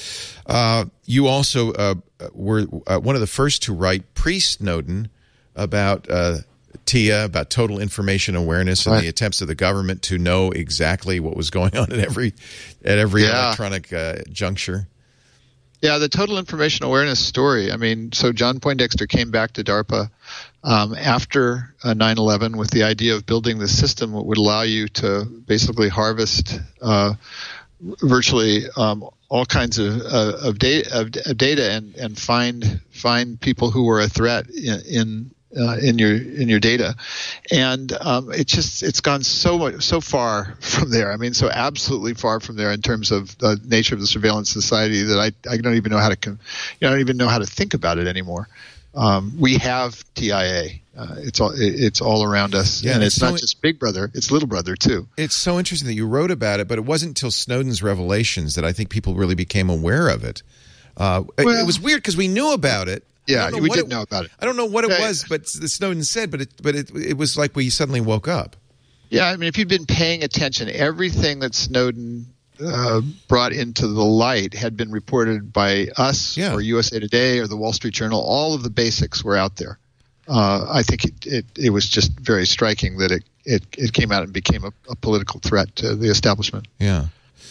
You also were one of the first to write pre-Snowden about TIA, about total information awareness, and the attempts of the government to know exactly what was going on at every electronic juncture. Yeah, the total information awareness story. I mean, so John Poindexter came back to DARPA after 9/11 with the idea of building the system that would allow you to basically harvest virtually all kinds of data and find people who were a threat in your data, and it's gone so far from there. I mean, so absolutely far from there in terms of the nature of the surveillance society that I don't even know how to I don't even know how to think about it anymore. We have TIA. It's all around us, and it's not just Big Brother; it's Little Brother too. It's so interesting that you wrote about it, but it wasn't until Snowden's revelations that I think people really became aware of it. It was weird because we knew about it. Yeah, we did know about it. I don't know what it was, but the Snowden said, but it was like we suddenly woke up. Yeah, I mean, if you'd been paying attention, everything that Snowden brought into the light had been reported by us or USA Today or the Wall Street Journal. All of the basics were out there. I think it was just very striking that it came out and became a political threat to the establishment. Yeah,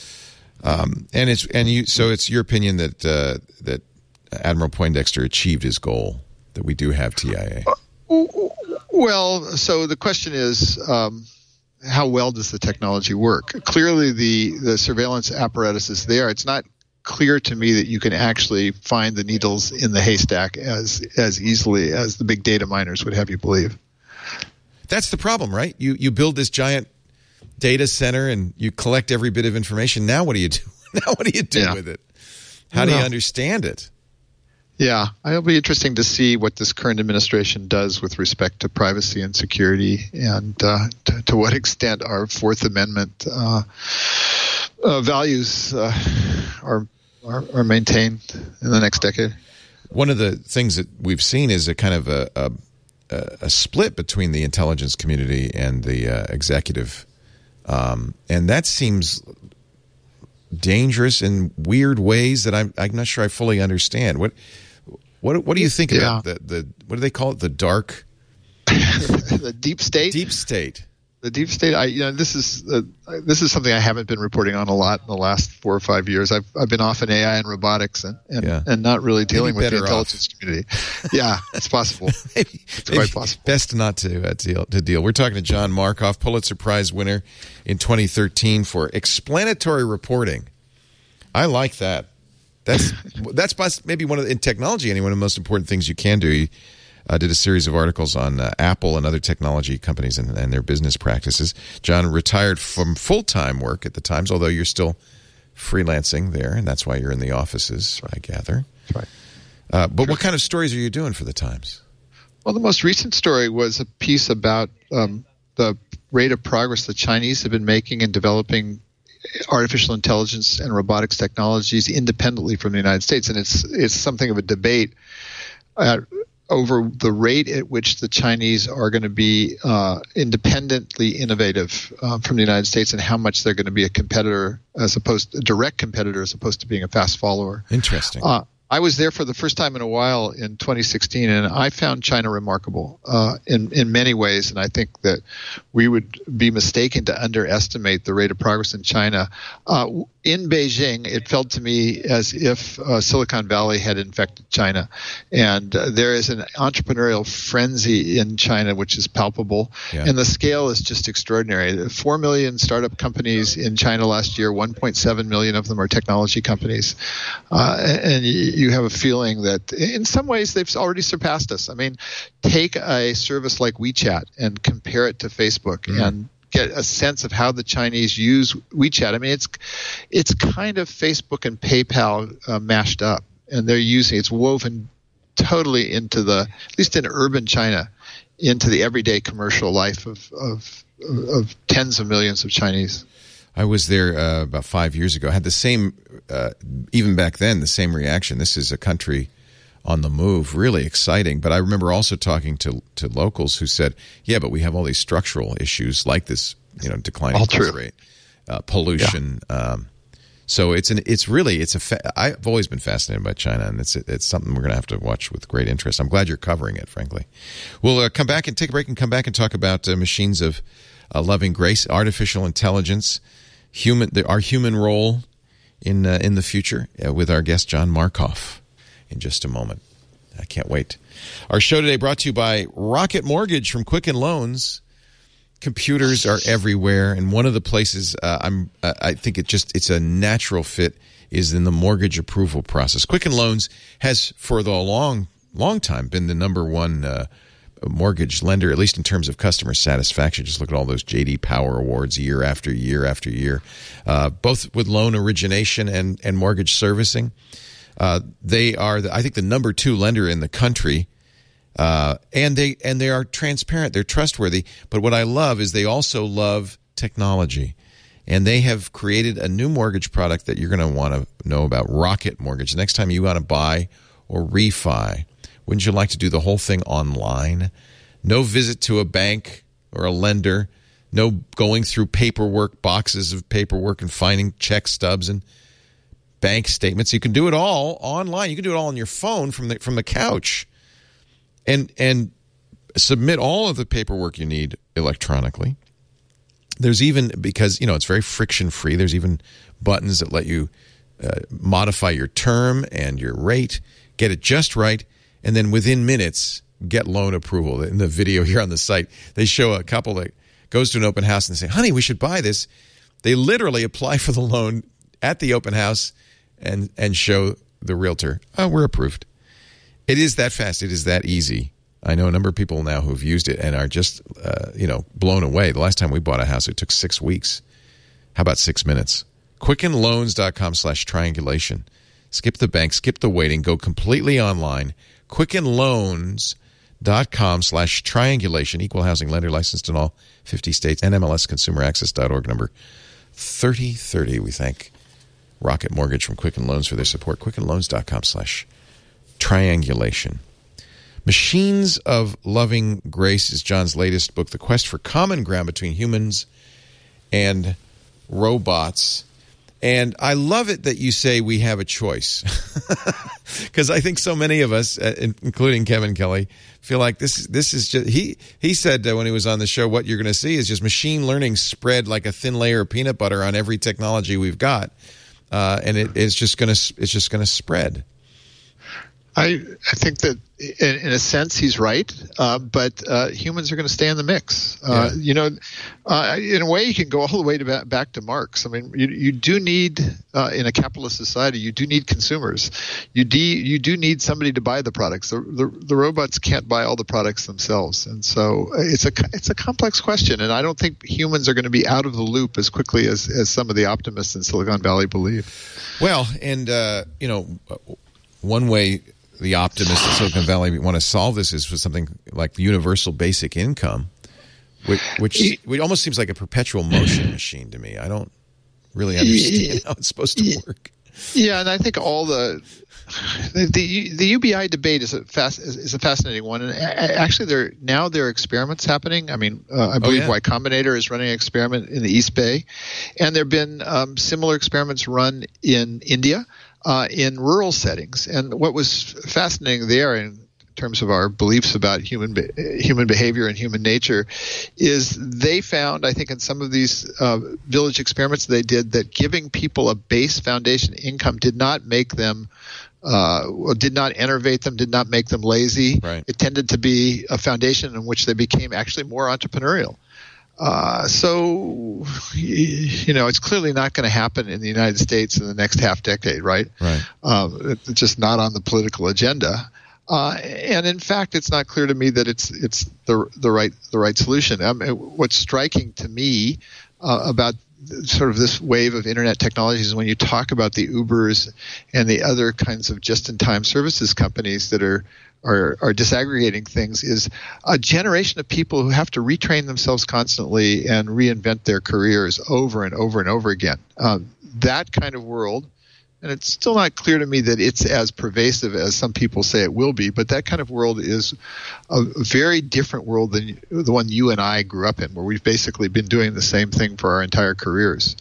so it's your opinion that Admiral Poindexter achieved his goal, that we do have TIA. Well, so the question is, how well does the technology work? Clearly, the surveillance apparatus is there. It's not clear to me that you can actually find the needles in the haystack as easily as the big data miners would have you believe. That's the problem, right? You build this giant data center and you collect every bit of information. Now what do you do? With it? How do you understand it? Yeah, it'll be interesting to see what this current administration does with respect to privacy and security, and to what extent our Fourth Amendment values are maintained in the next decade. One of the things that we've seen is a kind of a split between the intelligence community and the executive, and that seems dangerous in weird ways that I'm not sure I fully understand. What do you think about the what do they call it? The dark, the deep state. Deep state. The deep state. This is something I haven't been reporting on a lot in the last 4 or 5 years. I've been off in AI and robotics and not really dealing with the intelligence community. Yeah, it's possible. It's quite possible. Best not to deal. We're talking to John Markoff, Pulitzer Prize winner in 2013 for explanatory reporting. I like that. That's maybe one of in technology anyway, one of the most important things you can do. He did a series of articles on Apple and other technology companies and their business practices. John retired from full-time work at the Times, although you're still freelancing there, and that's why you're in the offices, I gather. That's right. But what kind of stories are you doing for the Times? Well, the most recent story was a piece about the rate of progress the Chinese have been making in developing artificial intelligence and robotics technologies independently from the United States, and it's something of a debate over the rate at which the Chinese are going to be independently innovative from the United States, and how much they're going to be a direct competitor as opposed to being a fast follower. Interesting. I was there for the first time in a while in 2016, and I found China remarkable in many ways, and I think that we would be mistaken to underestimate the rate of progress in China. In Beijing, it felt to me as if Silicon Valley had infected China, and there is an entrepreneurial frenzy in China which is palpable, and the scale is just extraordinary. 4 million startup companies in China last year, 1.7 million of them are technology companies, and you you have a feeling that in some ways they've already surpassed us. I mean, take a service like WeChat and compare it to Facebook and get a sense of how the Chinese use WeChat. I mean, it's kind of Facebook and PayPal mashed up, and it's woven totally into at least in urban China, into the everyday commercial life of tens of millions of Chinese. I was there about 5 years ago. I had the same, even back then, the same reaction. This is a country on the move, really exciting. But I remember also talking to locals who said, "Yeah, but we have all these structural issues like this, declining birth rate, pollution." Yeah. So I've always been fascinated by China, and it's something we're going to have to watch with great interest. I'm glad you're covering it, frankly. We'll come back and take a break and come back and talk about machines of loving grace, artificial intelligence, our human role in the future with our guest John Markoff in just a moment. I can't wait. Our show today brought to you by Rocket Mortgage from Quicken Loans. Computers are everywhere, and one of the places I think it's a natural fit is in the mortgage approval process. Quicken Loans has for the long time been the number one mortgage lender, at least in terms of customer satisfaction. Just look at all those J.D. Power awards year after year after year, both with loan origination and mortgage servicing. They are, I think, the number 2 lender in the country. And they are transparent. They're trustworthy. But what I love is they also love technology. And they have created a new mortgage product that you're going to want to know about, Rocket Mortgage. The next time you want to buy or refi, wouldn't you like to do the whole thing online? No visit to a bank or a lender. No going through boxes of paperwork and finding check stubs and bank statements. You can do it all online. You can do it all on your phone from the couch. And submit all of the paperwork you need electronically. There's even, because it's very friction free, there's even buttons that let you modify your term and your rate, get it just right, and then within minutes get loan approval. In the video here on the site, they show a couple that goes to an open house and they say, "Honey, we should buy this." They literally apply for the loan at the open house and show the realtor, "Oh, we're approved." It is that fast. It is that easy. I know a number of people now who've used it and are just, blown away. The last time we bought a house, it took 6 weeks. How about 6 minutes? QuickenLoans.com/triangulation. Skip the bank, skip the waiting, go completely online. QuickenLoans.com/triangulation. Equal housing lender, licensed in all 50 states. NMLSConsumerAccess.org, number 3030. We thank Rocket Mortgage from Quicken Loans for their support. QuickenLoans.com/triangulation. Machines of Loving Grace is John's latest book, The Quest for Common Ground Between Humans and Robots. And I love it that you say we have a choice, because I think so many of us, including Kevin Kelly, feel like this is just, he said when he was on the show, what you're going to see is just machine learning spread like a thin layer of peanut butter on every technology we've got, and it's just going to spread. I think that in a sense he's right, but humans are going to stay in the mix. In a way, you can go all the way back to Marx. I mean, you do need in a capitalist society, you do need consumers. You do need somebody to buy the products. The robots can't buy all the products themselves, and so it's a complex question. And I don't think humans are going to be out of the loop as quickly as some of the optimists in Silicon Valley believe. Well, and one way the optimists in Silicon Valley want to solve this is for something like universal basic income, which almost seems like a perpetual motion machine to me. I don't really understand how it's supposed to work. Yeah, and I think all the UBI debate is a fascinating one, and actually there are experiments happening. I mean, I believe Y Combinator is running an experiment in the East Bay, and there have been similar experiments run in India. In rural settings. And what was fascinating there in terms of our beliefs about human behavior and human nature is they found, I think in some of these village experiments they did, that giving people a base foundation income did not make them did not enervate them, did not make them lazy. Right. It tended to be a foundation in which they became actually more entrepreneurial. So, it's clearly not going to happen in the United States in the next half decade, right? Right. It's just not on the political agenda. And in fact, it's not clear to me that it's the right solution. What's striking to me about sort of this wave of internet technologies, when you talk about the Ubers and the other kinds of just-in-time services companies that are disaggregating things, is a generation of people who have to retrain themselves constantly and reinvent their careers over and over and over again. That kind of world, and it's still not clear to me that it's as pervasive as some people say it will be, but that kind of world is a very different world than the one you and I grew up in, where we've basically been doing the same thing for our entire careers.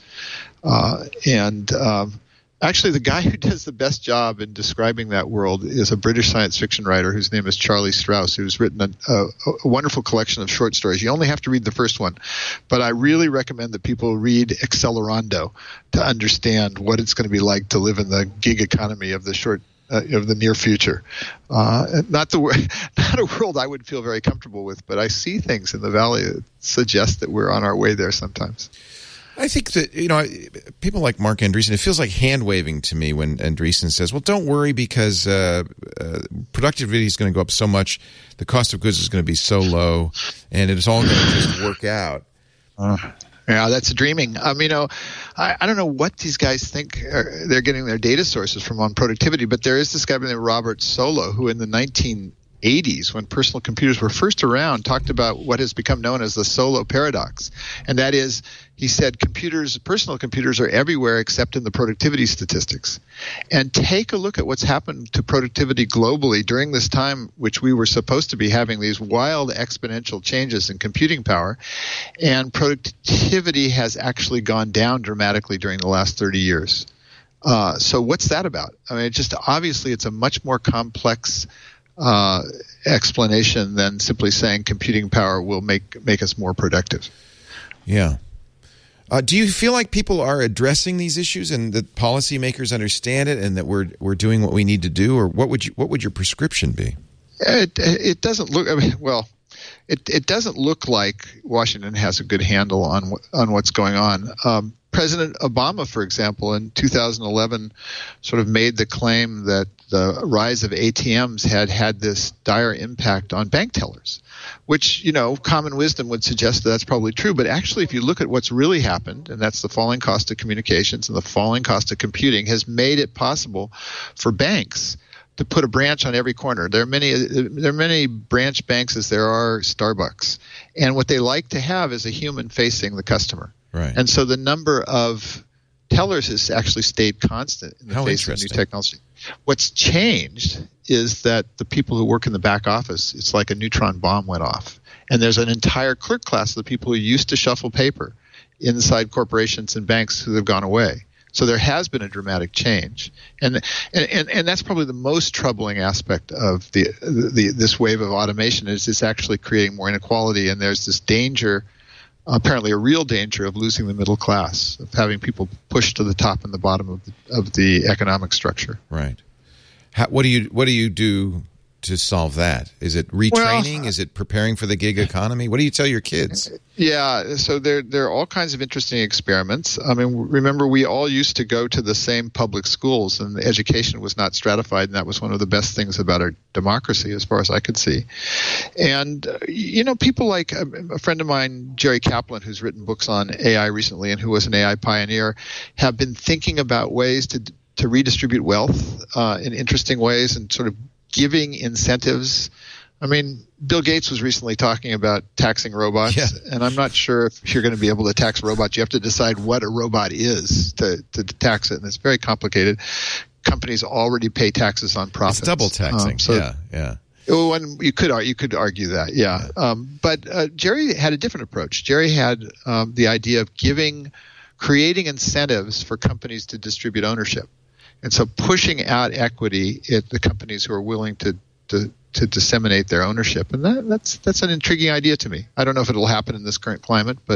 Actually, the guy who does the best job in describing that world is a British science fiction writer whose name is Charlie Strauss, who's written a wonderful collection of short stories. You only have to read the first one, but I really recommend that people read Accelerando to understand what it's going to be like to live in the gig economy of the near future. Not a world I would feel very comfortable with, but I see things in the valley that suggest that we're on our way there sometimes. I think that, people like Mark Andreessen, it feels like hand-waving to me when Andreessen says, well, don't worry because productivity is going to go up so much, the cost of goods is going to be so low, and it's all going to just work out. Yeah, that's dreaming. I don't know what these guys think they're getting their data sources from on productivity, but there is this guy named Robert Solow who in the 1980s, when personal computers were first around, talked about what has become known as the Solow paradox. And that is, he said, personal computers are everywhere except in the productivity statistics. And take a look at what's happened to productivity globally during this time, which we were supposed to be having these wild exponential changes in computing power. And productivity has actually gone down dramatically during the last 30 years. So what's that about? Obviously it's a much more complex explanation than simply saying computing power will make us more productive. Yeah. Do you feel like people are addressing these issues and that policymakers understand it and that we're doing what we need to do, or what would your prescription be? It doesn't look. It doesn't look like Washington has a good handle on what's going on. President Obama, for example, in 2011 sort of made the claim that the rise of ATMs had this dire impact on bank tellers, which, common wisdom would suggest that that's probably true. But actually, if you look at what's really happened, and that's the falling cost of communications and the falling cost of computing, has made it possible for banks to put a branch on every corner. There are many branch banks as there are Starbucks. And what they like to have is a human facing the customer. Right. And so the number of tellers has actually stayed constant in the face of new technology. What's changed is that the people who work in the back office, it's like a neutron bomb went off. And there's an entire clerk class of the people who used to shuffle paper inside corporations and banks who have gone away. So there has been a dramatic change, and that's probably the most troubling aspect of this wave of automation, is it's actually creating more inequality, and there's this danger, apparently a real danger, of losing the middle class, of having people pushed to the top and the bottom of the economic structure. Right. What do you do to solve that? Is it retraining? Is it preparing for the gig economy? What do you tell your kids? Yeah, so there are all kinds of interesting experiments. Remember, we all used to go to the same public schools, and the education was not stratified, and that was one of the best things about our democracy, as far as I could see. And, people like a friend of mine, Jerry Kaplan, who's written books on AI recently and who was an AI pioneer, have been thinking about ways to redistribute wealth in interesting ways and sort of giving incentives. Bill Gates was recently talking about taxing robots, and I'm not sure if you're going to be able to tax robots. You have to decide what a robot is to tax it, and it's very complicated. Companies already pay taxes on profits. It's double taxing. Yeah. Oh, and you could argue that, yeah. But Jerry had a different approach. Jerry had the idea of creating incentives for companies to distribute ownership. And so pushing out equity at the companies who are willing to disseminate their ownership. And that's an intriguing idea to me. I don't know if it'll happen in this current climate, but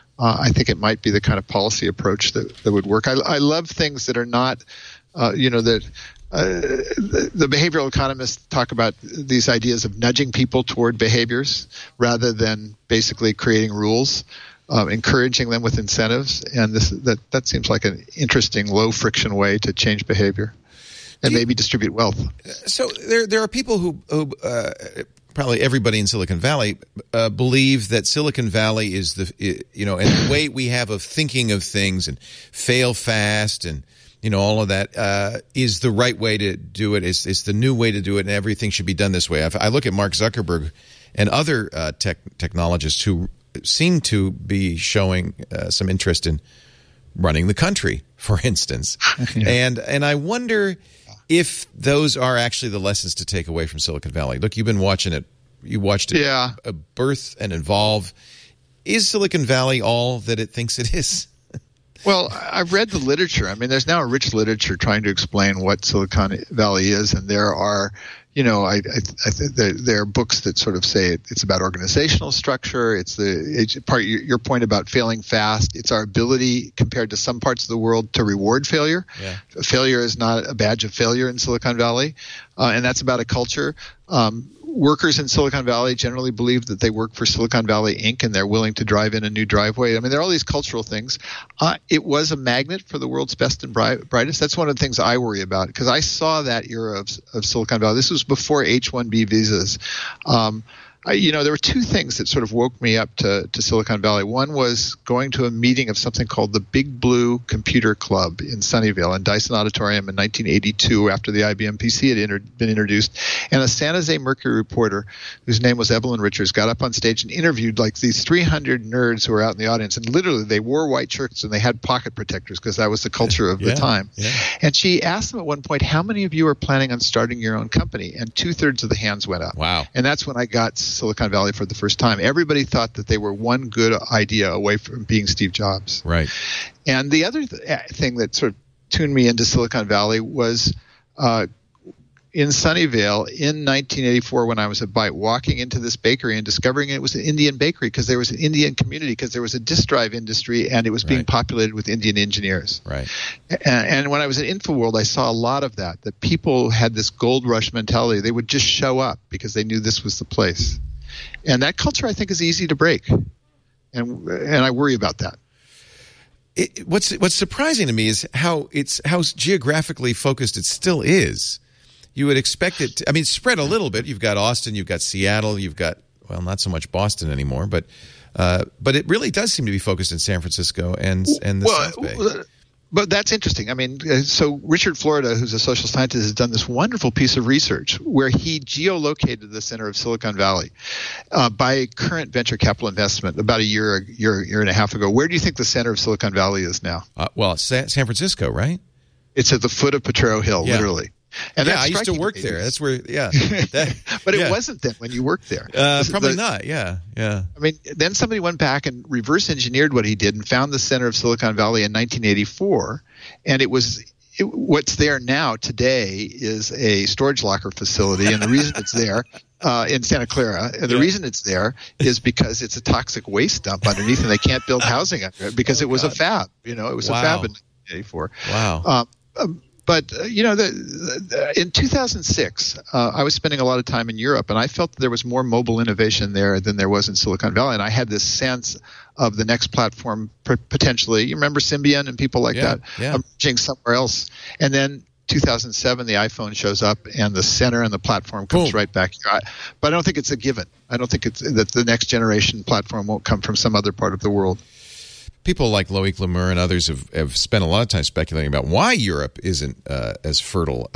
I think it might be the kind of policy approach that would work. I love things that are not, that the behavioral economists talk about these ideas of nudging people toward behaviors rather than basically creating rules, encouraging them with incentives, and that seems like an interesting low friction way to change behavior and maybe distribute wealth. So there are people who probably everybody in Silicon Valley believe that Silicon Valley is and the way we have of thinking of things and fail fast and all of that is the right way to do it. It's the new way to do it, and everything should be done this way. I look at Mark Zuckerberg and other technologists who seem to be showing some interest in running the country, for instance. Yeah. And I wonder if those are actually the lessons to take away from Silicon Valley. Look, you've been watching it. You watched it birth and evolve. Is Silicon Valley all that it thinks it is? Well, I've read the literature. I mean, there's now a rich literature trying to explain what Silicon Valley is, and there are, I think there are books that sort of say it's about organizational structure. It's your point about failing fast. It's our ability compared to some parts of the world to reward failure. Yeah. Failure is not a badge of failure in Silicon Valley, and that's about a culture. Workers in Silicon Valley generally believe that they work for Silicon Valley Inc. and they're willing to drive in a new driveway. I mean, there are all these cultural things. It was a magnet for the world's best and brightest. That's one of the things I worry about because I saw that era of Silicon Valley. This was before H-1B visas. There were two things that sort of woke me up to Silicon Valley. One was going to a meeting of something called the Big Blue Computer Club in Sunnyvale in Dyson Auditorium in 1982 after the IBM PC had been introduced. And a San Jose Mercury reporter whose name was Evelyn Richards got up on stage and interviewed like these 300 nerds who were out in the audience. And literally they wore white shirts and they had pocket protectors because that was the culture of the time. Yeah. And she asked them at one point, how many of you are planning on starting your own company? And 2/3 of the hands went up. Wow. And that's when I got Silicon Valley for the first time. Everybody thought that they were one good idea away from being Steve Jobs. Right. And the other thing that sort of tuned me into Silicon Valley was in Sunnyvale in 1984 when I was a Byte, walking into this bakery and discovering it was an Indian bakery because there was an Indian community, because there was a disk drive industry and it was being populated with Indian engineers. Right. And when I was at InfoWorld, I saw a lot of that people had this gold rush mentality. They would just show up because they knew this was the place. And that culture, I think, is easy to break. And I worry about that. What's surprising to me is how geographically focused it still is. You would expect it to, spread a little bit. You've got Austin, you've got Seattle, you've got, well, not so much Boston anymore, but it really does seem to be focused in San Francisco and the South Bay. But that's interesting. So Richard Florida, who's a social scientist, has done this wonderful piece of research where he geolocated the center of Silicon Valley by current venture capital investment about a year and a half ago. Where do you think the center of Silicon Valley is now? It's San Francisco, right? It's at the foot of Potrero Hill, literally. And I used to work there. That's where, but it wasn't then when you worked there. Probably not, yeah. Then somebody went back and reverse engineered what he did and found the center of Silicon Valley in 1984. And what's there now today is a storage locker facility. And the reason it's there in Santa Clara, and the reason it's there is because it's a toxic waste dump underneath and they can't build housing under it because it was a fab. It was a fab in 1984. Wow. But, in 2006, I was spending a lot of time in Europe, and I felt that there was more mobile innovation there than there was in Silicon Valley. And I had this sense of the next platform potentially. You remember Symbian and people like that emerging somewhere else. And then 2007, the iPhone shows up, and the center and the platform comes right back here. But I don't think it's a given. I don't think that the next generation platform won't come from some other part of the world. People like Loic Le Meur and others have spent a lot of time speculating about why Europe isn't as fertile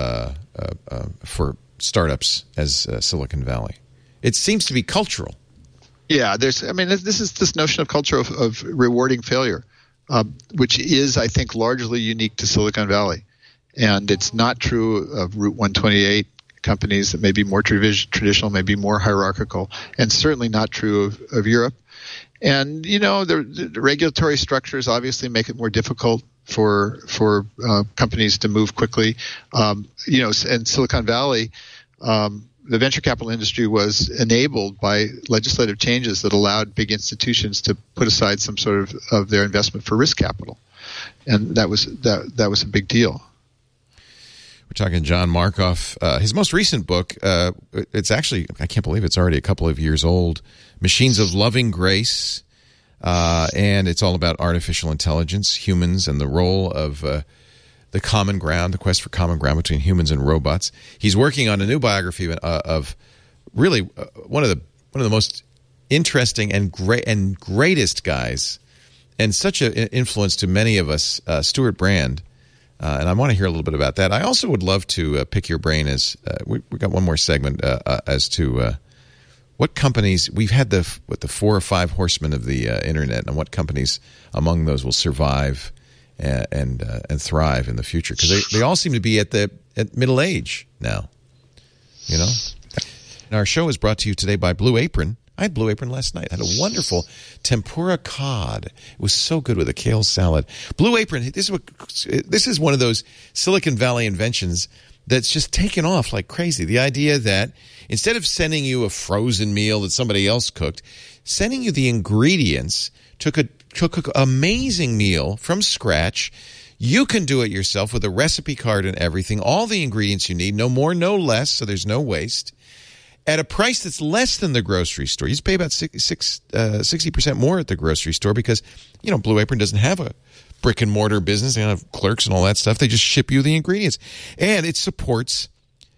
for startups as Silicon Valley. It seems to be cultural. Yeah, this is this notion of culture of rewarding failure, which is, I think, largely unique to Silicon Valley. And it's not true of Route 128 companies that may be more traditional, maybe more hierarchical, and certainly not true of Europe. And, the regulatory structures obviously make it more difficult for companies to move quickly. And Silicon Valley, the venture capital industry was enabled by legislative changes that allowed big institutions to put aside some sort of their investment for risk capital. And that was a big deal. We're talking John Markoff. His most recent book, it's actually, I can't believe it's already a couple of years old, Machines of Loving Grace. And it's all about artificial intelligence, humans, and the role of the common ground, the quest for common ground between humans and robots. He's working on a new biography of really one of the most interesting and greatest guys, and such an influence to many of us, Stewart Brand. And I want to hear a little bit about that. I also would love to pick your brain as we got one more segment as to what companies we've had the 4 or 5 horsemen of the internet, and what companies among those will survive and thrive in the future, because they all seem to be at middle age now. You know, and our show is brought to you today by Blue Apron. I had Blue Apron last night. I had a wonderful tempura cod. It was so good with a kale salad. Blue Apron, this is one of those Silicon Valley inventions that's just taken off like crazy. The idea that instead of sending you a frozen meal that somebody else cooked, sending you the ingredients to cook an amazing meal from scratch. You can do it yourself with a recipe card and everything, all the ingredients you need, no more, no less, so there's no waste, at a price that's less than the grocery store. You just pay about 60% more at the grocery store because, you know, Blue Apron doesn't have a brick and mortar business. They don't have clerks and all that stuff. They just ship you the ingredients. And it supports,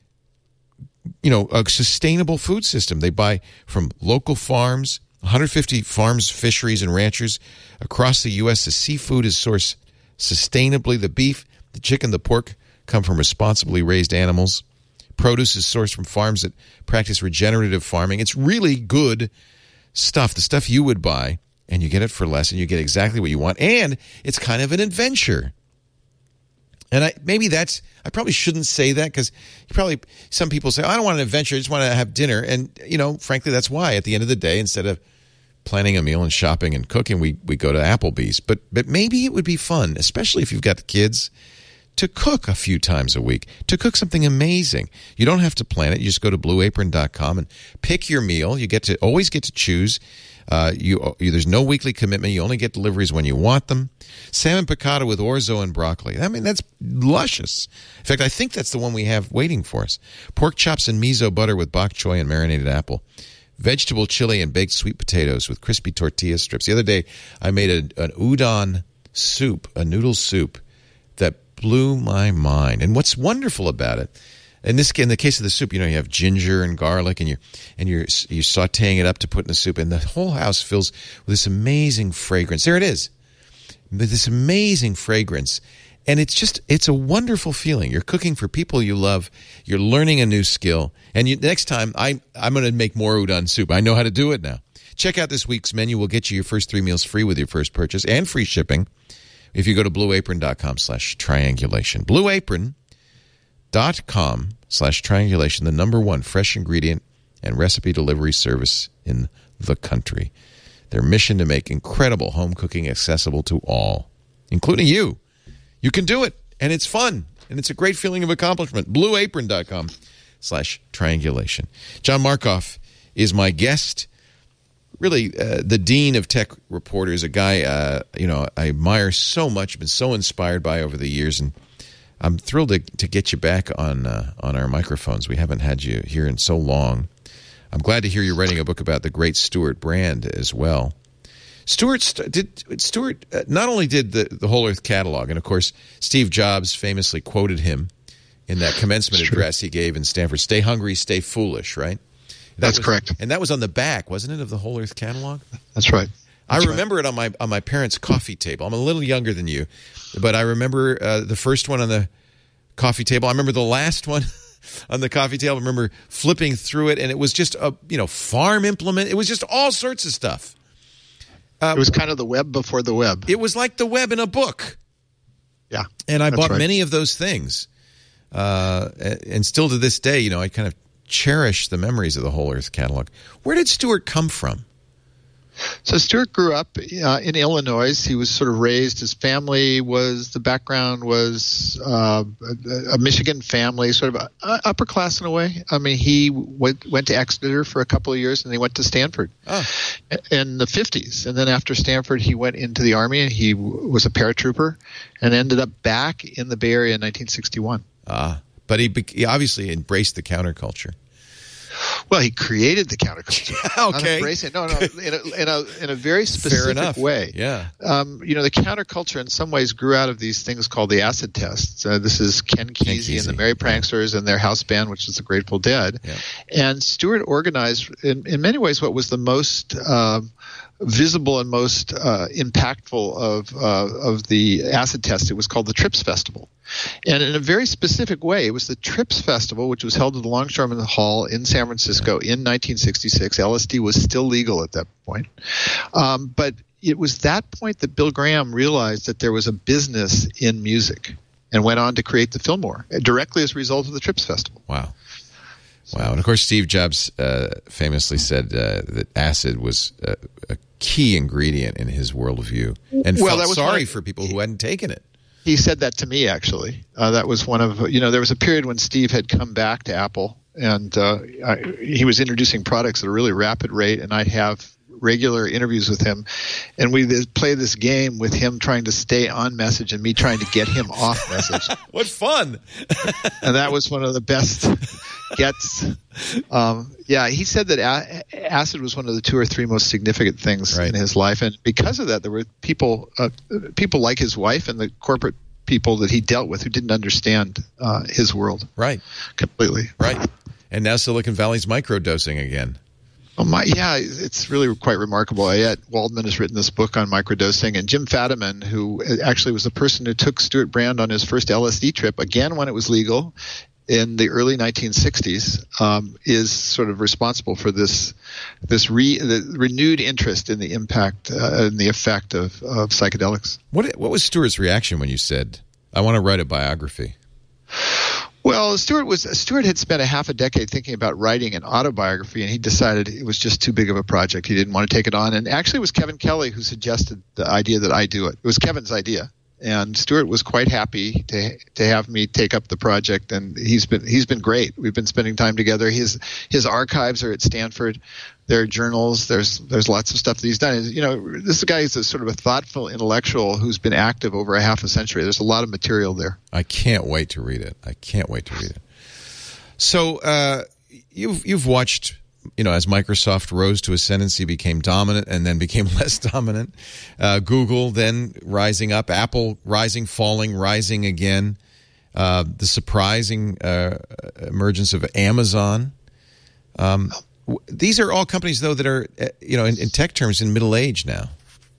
you know, a sustainable food system. They buy from local farms, 150 farms, fisheries, and ranchers across the U.S. The seafood is sourced sustainably. The beef, the chicken, the pork come from responsibly raised animals. Produce is sourced from farms that practice regenerative farming. It's really good stuff, the stuff you would buy, and you get it for less, and you get exactly what you want. And it's kind of an adventure. And I probably shouldn't say that, because some people say, I don't want an adventure, I just want to have dinner. And, you know, frankly, that's why at the end of the day, instead of planning a meal and shopping and cooking, we go to Applebee's. But maybe it would be fun, especially if you've got the kids, to cook a few times a week, to cook something amazing. You don't have to plan it. You just go to blueapron.com and pick your meal. You always get to choose. There's no weekly commitment. You only get deliveries when you want them. Salmon piccata with orzo and broccoli. I mean, that's luscious. In fact, I think that's the one we have waiting for us. Pork chops and miso butter with bok choy and marinated apple. Vegetable chili and baked sweet potatoes with crispy tortilla strips. The other day, I made an udon soup, a noodle soup, that blew my mind. And what's wonderful about it, in the case of the soup, you know, you have ginger and garlic, and you're sautéing it up to put in the soup, and the whole house fills with this amazing fragrance. There it is, this amazing fragrance, and it's a wonderful feeling. You're cooking for people you love. You're learning a new skill, and next time I'm going to make more udon soup. I know how to do it now. Check out this week's menu. We'll get you your first 3 meals free with your first purchase and free shipping if you go to blueapron.com/triangulation. Blueapron.com/triangulation, the #1 fresh ingredient and recipe delivery service in the country. Their mission to make incredible home cooking accessible to all, including you. You can do it, and it's fun, and it's a great feeling of accomplishment. Blueapron.com/triangulation. John Markoff is my guest. Really, the dean of tech reporters, a guy I admire so much, been so inspired by over the years, and I'm thrilled to get you back on our microphones. We haven't had you here in so long. I'm glad to hear you're writing a book about the great Stewart Brand as well. Stewart not only did the Whole Earth Catalog, and of course Steve Jobs famously quoted him in that commencement address he gave in Stanford. Stay hungry, stay foolish, right? That's correct. And that was on the back, wasn't it, of the Whole Earth Catalog? That's right. I remember it on my parents' coffee table. I'm a little younger than you, but I remember the first one on the coffee table. I remember the last one on the coffee table. I remember flipping through it, and it was just a farm implement. It was just all sorts of stuff. It was kind of the web before the web. It was like the web in a book. Yeah. And I bought many of those things. And still to this day, I kind of cherish the memories of the Whole Earth Catalog. Where did Stewart come from? So Stewart grew up in Illinois. He was sort of raised. His family the background was a Michigan family, sort of upper class in a way. I mean, he went to Exeter for a couple of years, and he went to Stanford in the 50s. And then after Stanford, he went into the Army, and he was a paratrooper and ended up back in the Bay Area in 1961. But he obviously embraced the counterculture. Well, he created the counterculture. Okay. In a very specific way. Yeah. The counterculture in some ways grew out of these things called the acid tests. This is Ken Kesey and the Merry Pranksters and their house band, which is the Grateful Dead. Yeah. And Stewart organized, in many ways, what was the most visible and most impactful of the acid test. It was called the Trips Festival. And in a very specific way, it was the Trips Festival, which was held at the Longshoreman Hall in San Francisco in 1966. LSD was still legal at that point. But it was that point that Bill Graham realized that there was a business in music and went on to create the Fillmore directly as a result of the Trips Festival. Wow. Wow. And, of course, Steve Jobs famously said that acid was a key ingredient in his worldview and felt sorry for people who hadn't taken it. He said that to me, actually. That was one of, there was a period when Steve had come back to Apple, and he was introducing products at a really rapid rate, and I'd have regular interviews with him, and we play this game with him trying to stay on message and me trying to get him off message. What fun! And that was one of the best gets. He said that acid was one of the 2 or 3 most significant things in his life, and because of that, there were people like his wife and the corporate people that he dealt with who didn't understand his world completely. Right, and now Silicon Valley's microdosing again. It's really quite remarkable. Waldman has written this book on microdosing, and Jim Fadiman, who actually was the person who took Stewart Brand on his first LSD trip, again when it was legal in the early 1960s, is sort of responsible for the renewed interest in the impact and the effect of psychedelics. What was Stewart's reaction when you said, "I want to write a biography"? Well, Stewart had spent a half a decade thinking about writing an autobiography, and he decided it was just too big of a project. He didn't want to take it on. And actually, it was Kevin Kelly who suggested the idea that I do it. It was Kevin's idea, and Stewart was quite happy to have me take up the project. And he's been great. We've been spending time together. His archives are at Stanford. There are journals. There's lots of stuff that he's done. This guy is a sort of a thoughtful intellectual who's been active over a half a century. There's a lot of material there. I can't wait to read it. So you've watched, as Microsoft rose to ascendancy, became dominant, and then became less dominant. Google then rising up, Apple rising, falling, rising again. The surprising emergence of Amazon. These are all companies, though, that are, in tech terms, in middle age now.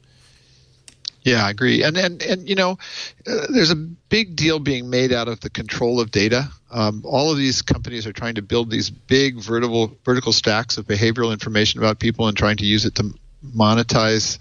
Yeah, I agree. And there's a big deal being made out of the control of data. All of these companies are trying to build these big vertical stacks of behavioral information about people and trying to use it to monetize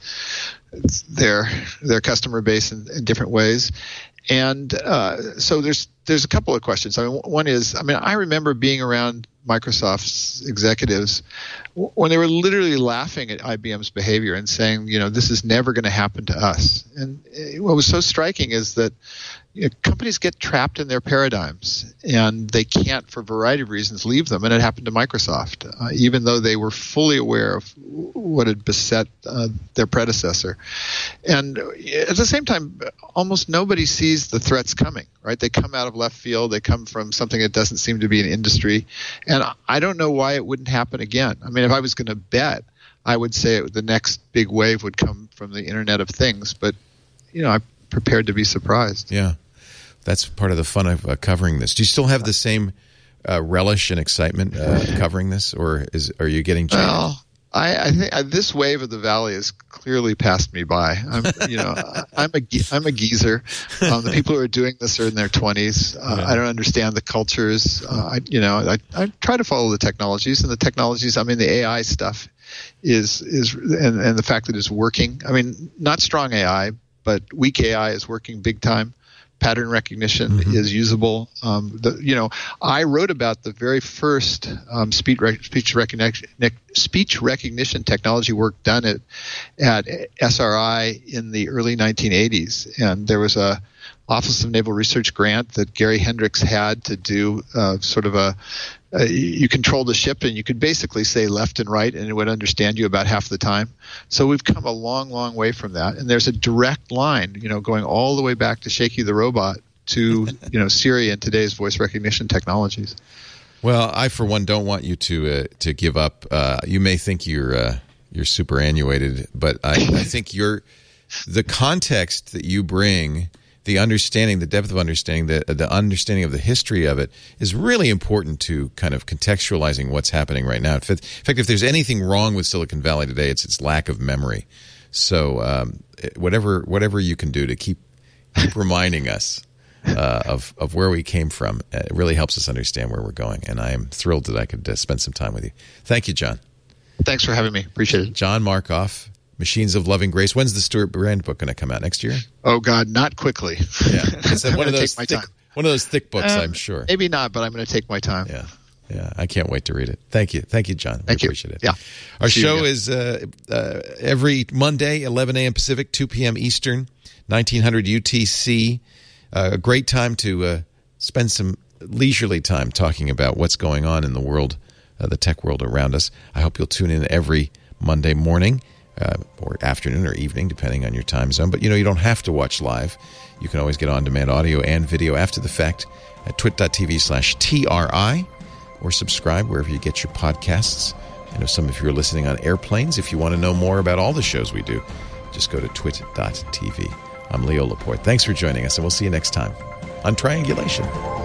their customer base in different ways. And so there's a couple of questions. One is, I remember being around Microsoft's executives when they were literally laughing at IBM's behavior and saying, this is never going to happen to us. And what was so striking is that companies get trapped in their paradigms, and they can't, for a variety of reasons, leave them. And it happened to Microsoft, even though they were fully aware of what had beset their predecessor. And at the same time, almost nobody sees the threats coming, right? They come out of left field. They come from something that doesn't seem to be an industry. And I don't know why it wouldn't happen again. If I was going to bet, I would say the next big wave would come from the Internet of Things. But, I'm prepared to be surprised. Yeah. That's part of the fun of covering this. Do you still have the same relish and excitement covering this, or are you getting changed? Well, I think this wave of the Valley has clearly passed me by. I'm a geezer. The people who are doing this are in their 20s. I don't understand the cultures. I try to follow the technologies, and the technologies. The AI stuff is and the fact that it's working. Not strong AI, but weak AI is working big time. Pattern recognition is usable. I wrote about the very first speech recognition technology work done at SRI in the early 1980s, and there was a Office of Naval Research grant that Gary Hendricks had to do you control the ship, and you could basically say left and right, and it would understand you about half the time. So we've come a long, long way from that. And there's a direct line, going all the way back to Shaky the Robot to Siri and today's voice recognition technologies. Well, I for one don't want you to give up. You may think you're superannuated, but I think the context that you bring, the understanding, the depth of understanding, the understanding of the history of it is really important to kind of contextualizing what's happening right now. In fact, if there's anything wrong with Silicon Valley today, it's its lack of memory. So whatever you can do to keep reminding us of where we came from, it really helps us understand where we're going. And I am thrilled that I could spend some time with you. Thank you, John. Thanks for having me. Appreciate it. John Markoff, Machines of Loving Grace. When's the Stuart Brand book going to come out? Next year? Oh, God, not quickly. Yeah, it's one of those thick books, I'm sure. Maybe not, but I'm going to take my time. Yeah, I can't wait to read it. Thank you, John. Thank you. Appreciate it. Yeah, our show is every Monday, 11 a.m. Pacific, 2 p.m. Eastern, 1900 UTC. A great time to spend some leisurely time talking about what's going on in the world, the tech world around us. I hope you'll tune in every Monday morning or afternoon or evening, depending on your time zone. But, you don't have to watch live. You can always get on-demand audio and video after the fact at twit.tv/TRI or subscribe wherever you get your podcasts. I know some of you are listening on airplanes. If you want to know more about all the shows we do, just go to twit.tv. I'm Leo Laporte. Thanks for joining us, and we'll see you next time on Triangulation.